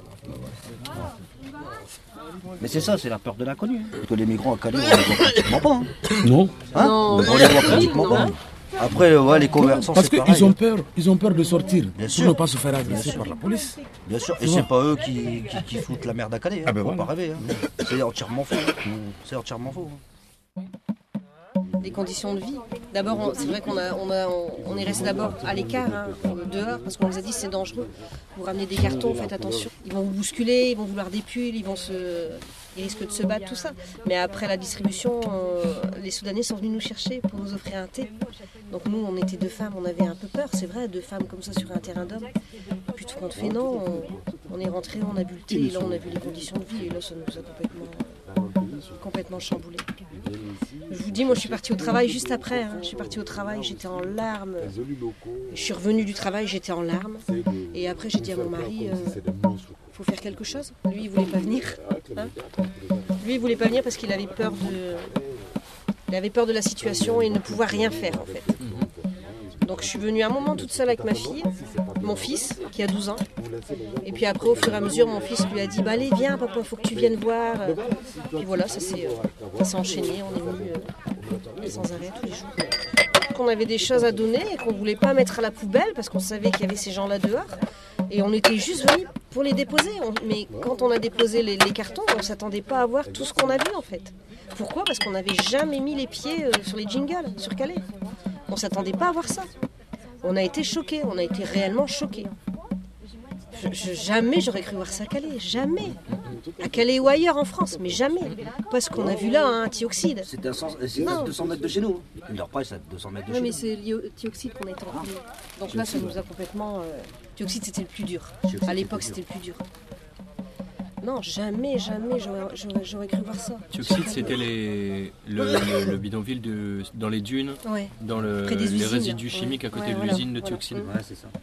Mais c'est ça, c'est la peur de l'inconnu. Parce que les migrants à Calais, on les voit pratiquement pas. Hein. Non. Hein non. On les voit pratiquement pas. Après, les conversants, parce c'est pareil. Parce qu'ils ont peur de sortir. Bien pour sûr. ne pas se faire agresser par la police. Bien sûr, et c'est pas eux qui foutent la merde à Calais. Hein. Faut pas rêver. Hein. C'est entièrement faux. C'est entièrement faux. Des conditions de vie. D'abord, c'est vrai qu'on est resté d'abord à l'écart, dehors, parce qu'on nous a dit c'est dangereux. Vous ramenez des cartons, faites attention. Ils vont vous bousculer, ils vont vouloir des pulls, ils risquent de se battre, tout ça. Mais après la distribution, les Soudanais sont venus nous chercher pour nous offrir un thé. Donc nous, on était 2 femmes, on avait un peu peur, c'est vrai, 2 femmes comme ça sur un terrain d'hommes. Puis tout compte fait, non, on est rentré, on a bu le thé, et là on a vu les conditions de vie, et là ça nous a complètement chamboulé. Je vous dis, moi je suis partie au travail juste après. Hein. Je suis partie au travail, j'étais en larmes. Je suis revenue du travail, j'étais en larmes. Et après j'ai dit à mon mari, faut faire quelque chose. Lui il voulait pas venir. Hein. Lui il voulait pas venir parce qu'il avait peur de la situation et ne pouvoir rien faire en fait. Donc je suis venue un moment toute seule avec ma fille, mon fils qui a 12 ans. Et puis après au fur et à mesure mon fils lui a dit allez viens papa, faut que tu viennes voir. Puis voilà, ça s'est enchaîné, on est venus sans arrêt tous les jours. Qu'on avait des choses à donner et qu'on voulait pas mettre à la poubelle parce qu'on savait qu'il y avait ces gens-là dehors. Et on était juste venus pour les déposer. Mais quand on a déposé les cartons, on ne s'attendait pas à voir tout ce qu'on a vu en fait. Pourquoi ? Parce qu'on n'avait jamais mis les pieds sur les jingles, sur Calais. On ne s'attendait pas à voir ça. On a été choqués, on a été réellement choqués. Jamais j'aurais cru voir ça à Calais, jamais. À Calais ou ailleurs en France, mais jamais. Pas ce qu'on a vu là, un Thioxide. C'était à 200 mètres de chez nous. Il leur pas, c'est à 200 mètres de chez nous. Oui, mais c'est lié Thioxide qu'on a été en train. Donc là, ça nous a complètement... Thioxide, c'était le plus dur. À l'époque, c'était le plus dur. Non, jamais j'aurais cru voir ça. Thioxide, c'était le bidonville dans les dunes, ouais. Dans près des usines, les résidus chimiques à côté de l'usine de Thioxide. Ouais, c'est ça.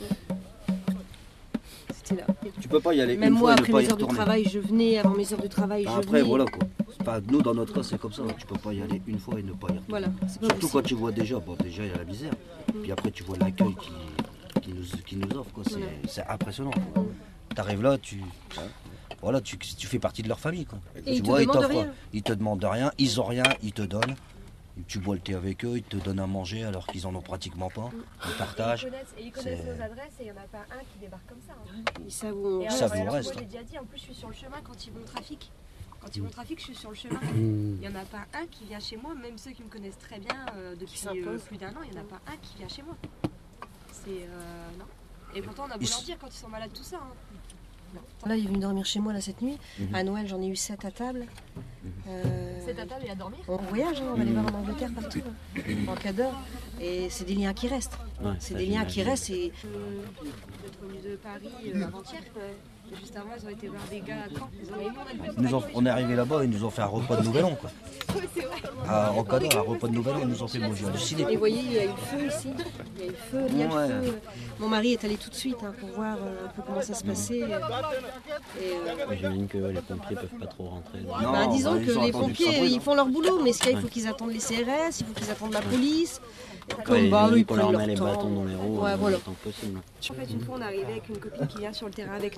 C'était là. Tu peux pas y aller même une moi, fois et après ne pas mes y heures de retourner. travail, je venais. Avant mes heures de travail, je venais. Après, voilà quoi. Nous, dans notre cas, c'est comme ça. Tu peux pas y aller une fois et ne pas y retourner. Voilà, c'est pas surtout possible. quand tu vois déjà il y a la misère. Puis après, tu vois l'accueil qui nous offre. Quoi. C'est impressionnant. T'arrives là, tu fais partie de leur famille. Quoi. Et tu vois, ils te demandent rien. Ils ont rien, ils te donnent. Tu bois le thé avec eux, ils te donnent à manger alors qu'ils en ont pratiquement pas. Ils partagent. Ils connaissent nos adresses et il n'y en a pas un qui débarque comme ça. Hein. Ils savent où on Ça vous moi, reste. j'ai déjà dit, en plus je suis sur le chemin quand ils vont au trafic. Quand ils vont au trafic, je suis sur le chemin. Il n'y en a pas un qui vient chez moi, même ceux qui me connaissent très bien depuis plus d'1 an, il n'y en a pas un qui vient chez moi. C'est... non. Et pourtant on a beau leur dire quand ils sont malades tout ça. Hein. Là, il est venu dormir chez moi là, cette nuit. À Noël, j'en ai eu 7 à table. 7 à table et à dormir. On voyage, on va aller voir en Angleterre partout, en Cador. Et c'est des liens qui restent. Ouais, c'est des liens qui restent. Et... D'être venus de Paris avant-hier. Juste avant, ils ont été voir des gars à Caen. On est arrivé là-bas, ils nous ont fait un repas de Nouvel An. Quoi. Oui, c'est vrai. À Rocador, un repas de Nouvel An, ils nous ont fait manger. Halluciné. Et vous voyez, il y a eu le feu ici. Il y a eu le feu, il y a le feu. Mon mari est allé tout de suite pour voir un peu comment ça se passait. J'imagine que les pompiers peuvent pas trop rentrer. Disons que les pompiers, ils font leur boulot, mais il faut qu'ils attendent les CRS, il faut qu'ils attendent la police. Comme ils prennent leur les temps. bâtons dans les roues voilà. le temps possible. En fait, une fois, on est arrivé avec une copine qui vient sur le terrain avec nous.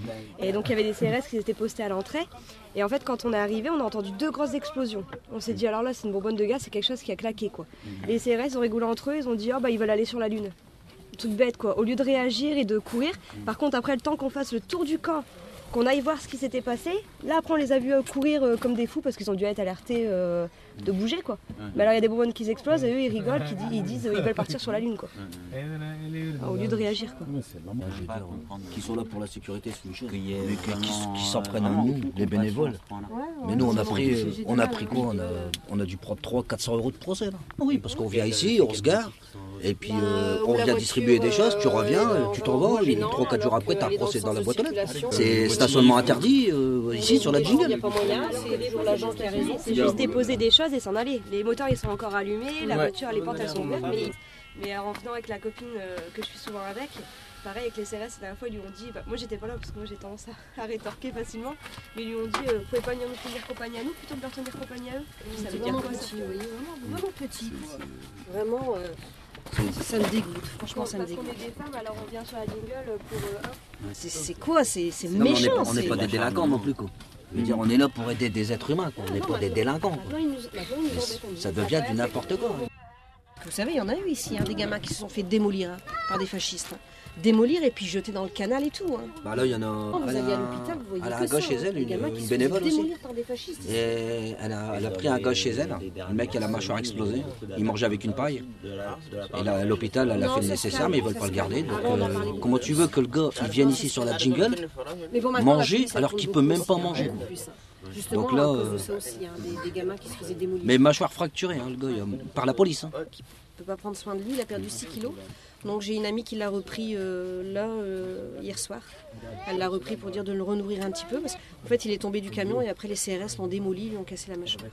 Et donc il y avait des CRS qui étaient postés à l'entrée. Et en fait, quand on est arrivé, on a entendu 2 grosses explosions. On s'est dit, alors là, c'est une bonbonne de gaz, c'est quelque chose qui a claqué, quoi. Les CRS ont rigolé entre eux, ils ont dit, oh bah ils veulent aller sur la Lune. Toute bête, quoi. Au lieu de réagir et de courir. Par contre, après le temps qu'on fasse le tour du camp, qu'on aille voir ce qui s'était passé, là après on les a vus courir comme des fous parce qu'ils ont dû être alertés de bouger, quoi. Mais alors il y a des bonbonnes qui explosent et eux ils rigolent, ils disent ils veulent partir sur la Lune, quoi. Au lieu de réagir, quoi. Qui sont là pour la sécurité, c'est une chose. Mais qui s'en prennent à nous, les bénévoles. Mais nous on a pris quoi, on a dû prendre 300-400 € de procès là. Oui, parce qu'on vient ici, on se gare. Et puis on vient distribuer des choses, tu reviens, tu t'en vas, et 3-4 jours après, tu as un procès dans la boîte aux lettres. C'est stationnement interdit ici sur la jungle. Il n'y a pas moyen, c'est toujours l'agent qui a raison. C'est juste déposer des choses et s'en aller. Les moteurs ils sont encore allumés, la voiture, les portes elles sont ouvertes. Mais en venant avec la copine que je suis souvent avec, pareil avec les CRS, la dernière fois ils lui ont dit, moi j'étais pas là parce que moi j'ai tendance à rétorquer facilement, mais ils lui ont dit, vous pouvez pas venir nous tenir compagnie à nous plutôt que de leur tenir compagnie à eux. Ça veut dire quoi ça ? Vraiment petit. Vraiment. Ça me dégoûte, franchement ça me dégoûte. Parce qu'on est des femmes, alors on vient sur la jungle pour... C'est quoi ? C'est méchant. On n'est pas des délinquants non plus, quoi. Je veux dire, on est là pour aider des êtres humains, quoi. On n'est pas des délinquants, quoi. Ça devient du n'importe quoi. Vous savez, il y en a eu ici, des gamins qui se sont fait démolir par des fascistes. Démolir et puis jeter dans le canal et tout. Bah là, il y en a. Vous alliez à l'hôpital, vous voyez elle a un gars chez elle, une bénévole aussi. Et elle a pris un gars chez elle. Le mec, il a la mâchoire explosée. Il mangeait avec une paille. Et là, à l'hôpital, elle a fait le nécessaire, mais ils veulent pas le garder. Donc, comment tu veux que le gars il vienne ici sur la jungle manger alors qu'il peut même pas manger? Donc là, des gamins qui se faisaient démolir. Mais mâchoire fracturée, le gars, par la police. Il ne peut pas prendre soin de lui, il a perdu 6 kilos. Donc j'ai une amie qui l'a repris hier soir. Elle l'a repris pour dire de le renourrir un petit peu. Parce qu'en fait, il est tombé du camion et après les CRS l'ont démoli, lui ont cassé la mâchoire.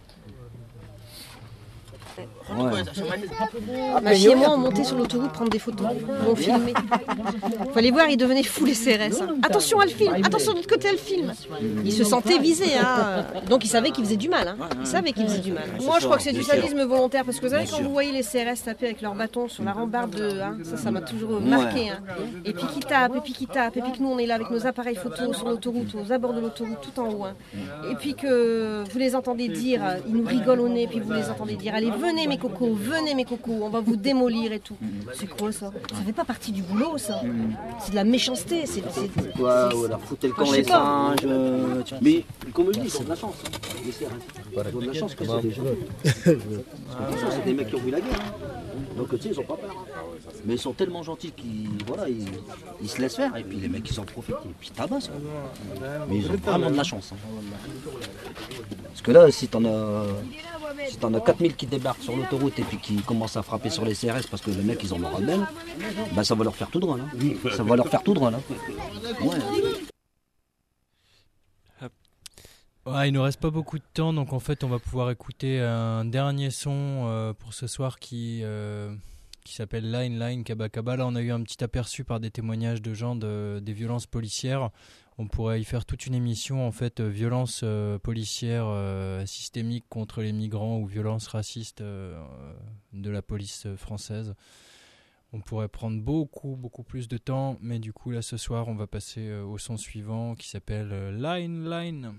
Ouais. Ma fille et moi on montait sur l'autoroute prendre des photos, on filmait. Fallait voir, ils devenaient fous les CRS. Attention, elle filme, attention de l'autre côté, elle filme. Ils se sentaient visés, donc ils savaient qu'ils faisaient du mal. Ils savaient qu'ils faisaient du mal. Moi je crois que c'est du sadisme volontaire parce que vous savez quand vous voyez les CRS taper avec leur bâton sur la rambarde ça m'a toujours marqué. Et puis qui tapent, et puis qui tapent, et puis que nous on est là avec nos appareils photos sur l'autoroute, aux abords de l'autoroute tout en haut. Et puis que vous les entendez dire, ils nous rigolent au nez, puis vous les entendez dire allez venez mes cocos, on va vous démolir et tout. C'est quoi ça? Ça fait pas partie du boulot ça. C'est de la méchanceté. C'est quoi? Ou alors foutez le camp les singes. Mais comme je dis, c'est de la chance. C'est de la chance que c'est des gens. C'est des mecs qui ont vu la guerre. Donc tu sais, ils ont pas peur. Mais ils sont tellement gentils qu'ils se laissent faire. Et puis les mecs ils en profitent et puis tabassent. Mais ils ont vraiment de la chance. Parce que là, si t'en as 4000 qui débarquent sur l'autoroute et puis qui commencent à frapper sur les CRS parce que les mecs ils en ont ras-le-bol, bah ça va leur faire tout droit là. Ça va leur faire tout droit là. Ouais, il nous reste pas beaucoup de temps, donc en fait on va pouvoir écouter un dernier son pour ce soir qui s'appelle Line Kaba Kaba. Là on a eu un petit aperçu par des témoignages de gens des violences policières. On pourrait y faire toute une émission en fait, violences policières systémiques contre les migrants ou violences racistes de la police française. On pourrait prendre beaucoup plus de temps, mais du coup là ce soir on va passer au son suivant qui s'appelle Line. Line!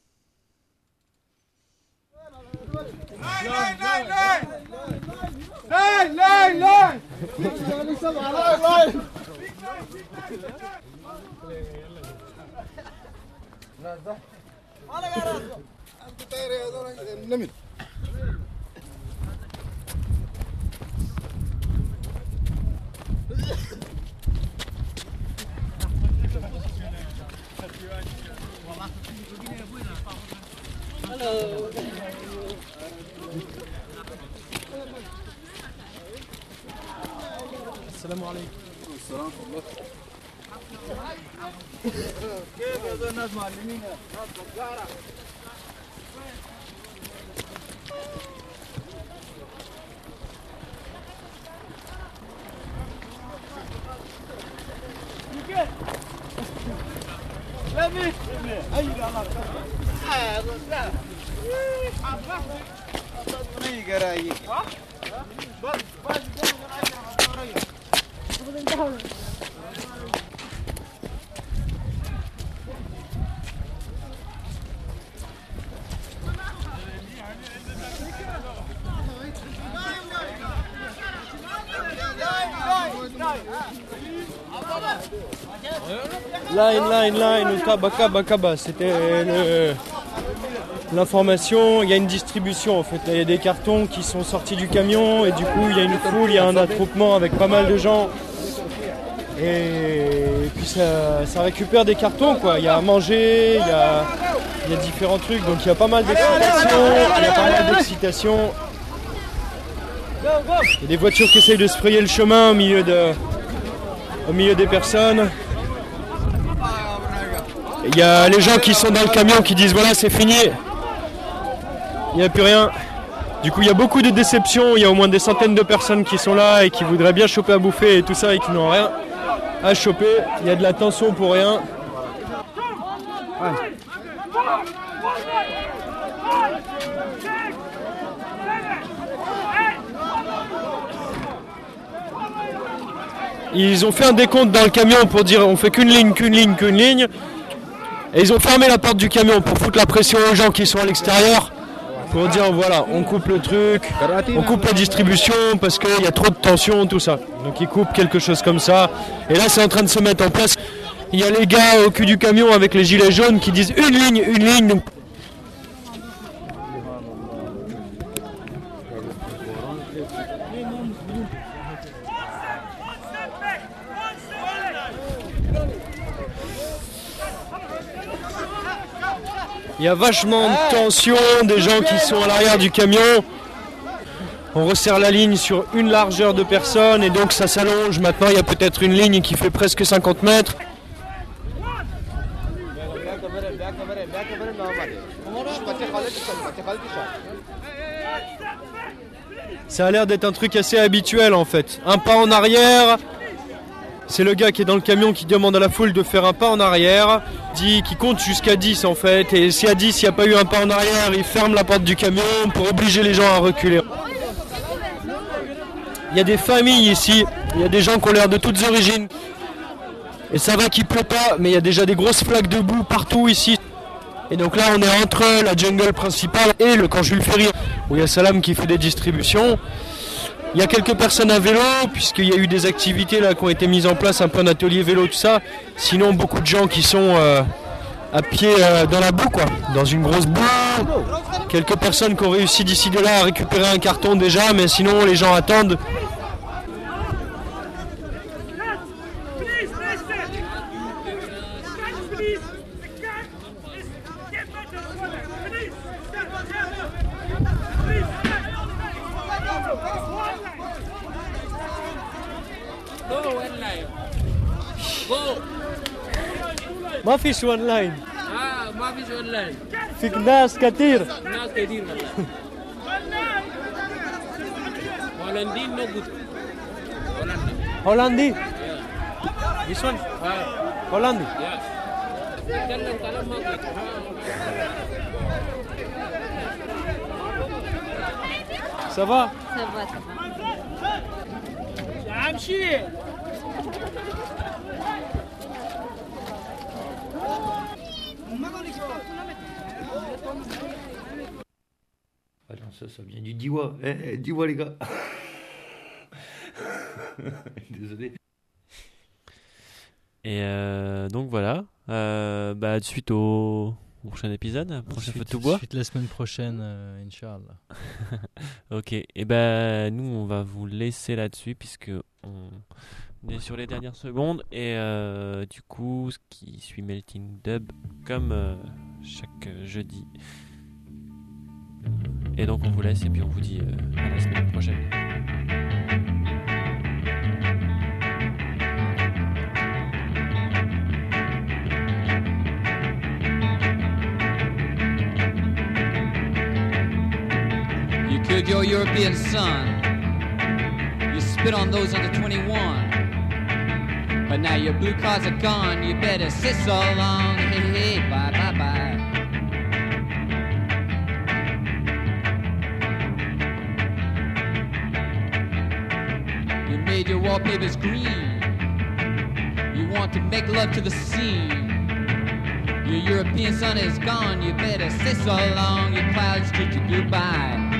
السلام عليكم. السلام ورحمة الله. كيف الناس معلمين Line, Kaba. C'était l'information. Il y a une distribution en fait. Là, il y a des cartons qui sont sortis du camion et du coup il y a une foule, il y a un attroupement avec pas mal de gens. Et puis ça récupère des cartons quoi. Il y a à manger, il y a différents trucs. Donc il y a pas mal d'excitation. Il y a des voitures qui essayent de se frayer le chemin au milieu des personnes. Il y a les gens qui sont dans le camion qui disent voilà c'est fini, il n'y a plus rien. Du coup il y a beaucoup de déceptions, il y a au moins des centaines de personnes qui sont là et qui voudraient bien choper à bouffer et tout ça et qui n'ont rien à choper. Il y a de la tension pour rien. Ouais. Ils ont fait un décompte dans le camion pour dire on fait qu'une ligne. Et ils ont fermé la porte du camion pour foutre la pression aux gens qui sont à l'extérieur. Pour dire voilà, on coupe le truc, on coupe la distribution parce qu'il y a trop de tension, tout ça. Donc ils coupent quelque chose comme ça. Et là c'est en train de se mettre en place. Il y a les gars au cul du camion avec les gilets jaunes qui disent une ligne. Donc... Il y a vachement de tension, des gens qui sont à l'arrière du camion. On resserre la ligne sur une largeur de personnes et donc ça s'allonge. Maintenant il y a peut-être une ligne qui fait presque 50 mètres. Ça a l'air d'être un truc assez habituel en fait. Un pas en arrière. C'est le gars qui est dans le camion qui demande à la foule de faire un pas en arrière, qui compte jusqu'à 10 en fait, et si à 10 il n'y a pas eu un pas en arrière, il ferme la porte du camion pour obliger les gens à reculer. Il y a des familles ici, il y a des gens qui ont l'air de toutes origines, et ça va qu'il pleut pas, mais il y a déjà des grosses flaques de boue partout ici. Et donc là on est entre la jungle principale et le camp Jules Ferry, où il y a Salam qui fait des distributions. Il y a quelques personnes à vélo, puisqu'il y a eu des activités là qui ont été mises en place, un peu un atelier vélo, tout ça. Sinon, beaucoup de gens qui sont à pied dans la boue, quoi, dans une grosse boue. Quelques personnes qui ont réussi d'ici de là à récupérer un carton déjà, mais sinon, les gens attendent. ما فيش وان لاين ما فيش وان لاين فيك ناس كتير هولندي no good هولندي this one هولندي تكلم كلام ما good ça va يا عم شيء Ah non, ça vient du Diwa. Diwa, les gars. Désolé. Et donc voilà. Suite au prochain épisode, prochain feu de bois. Suite la semaine prochaine, Inch'Allah. Ok. Et nous, on va vous laisser là-dessus puisque on est sur les dernières secondes et du coup, ce qui suit Melting Dub comme chaque jeudi. Et donc on vous laisse et puis on vous dit à la semaine prochaine. You killed your European son. You spit on those under 21. But now your blue cards are gone. You better sit so long. Hey, bye, bye, bye. You made your wallpapers green. You want to make love to the scene. Your European son is gone. You better sit so long. Your clouds treat you goodbye.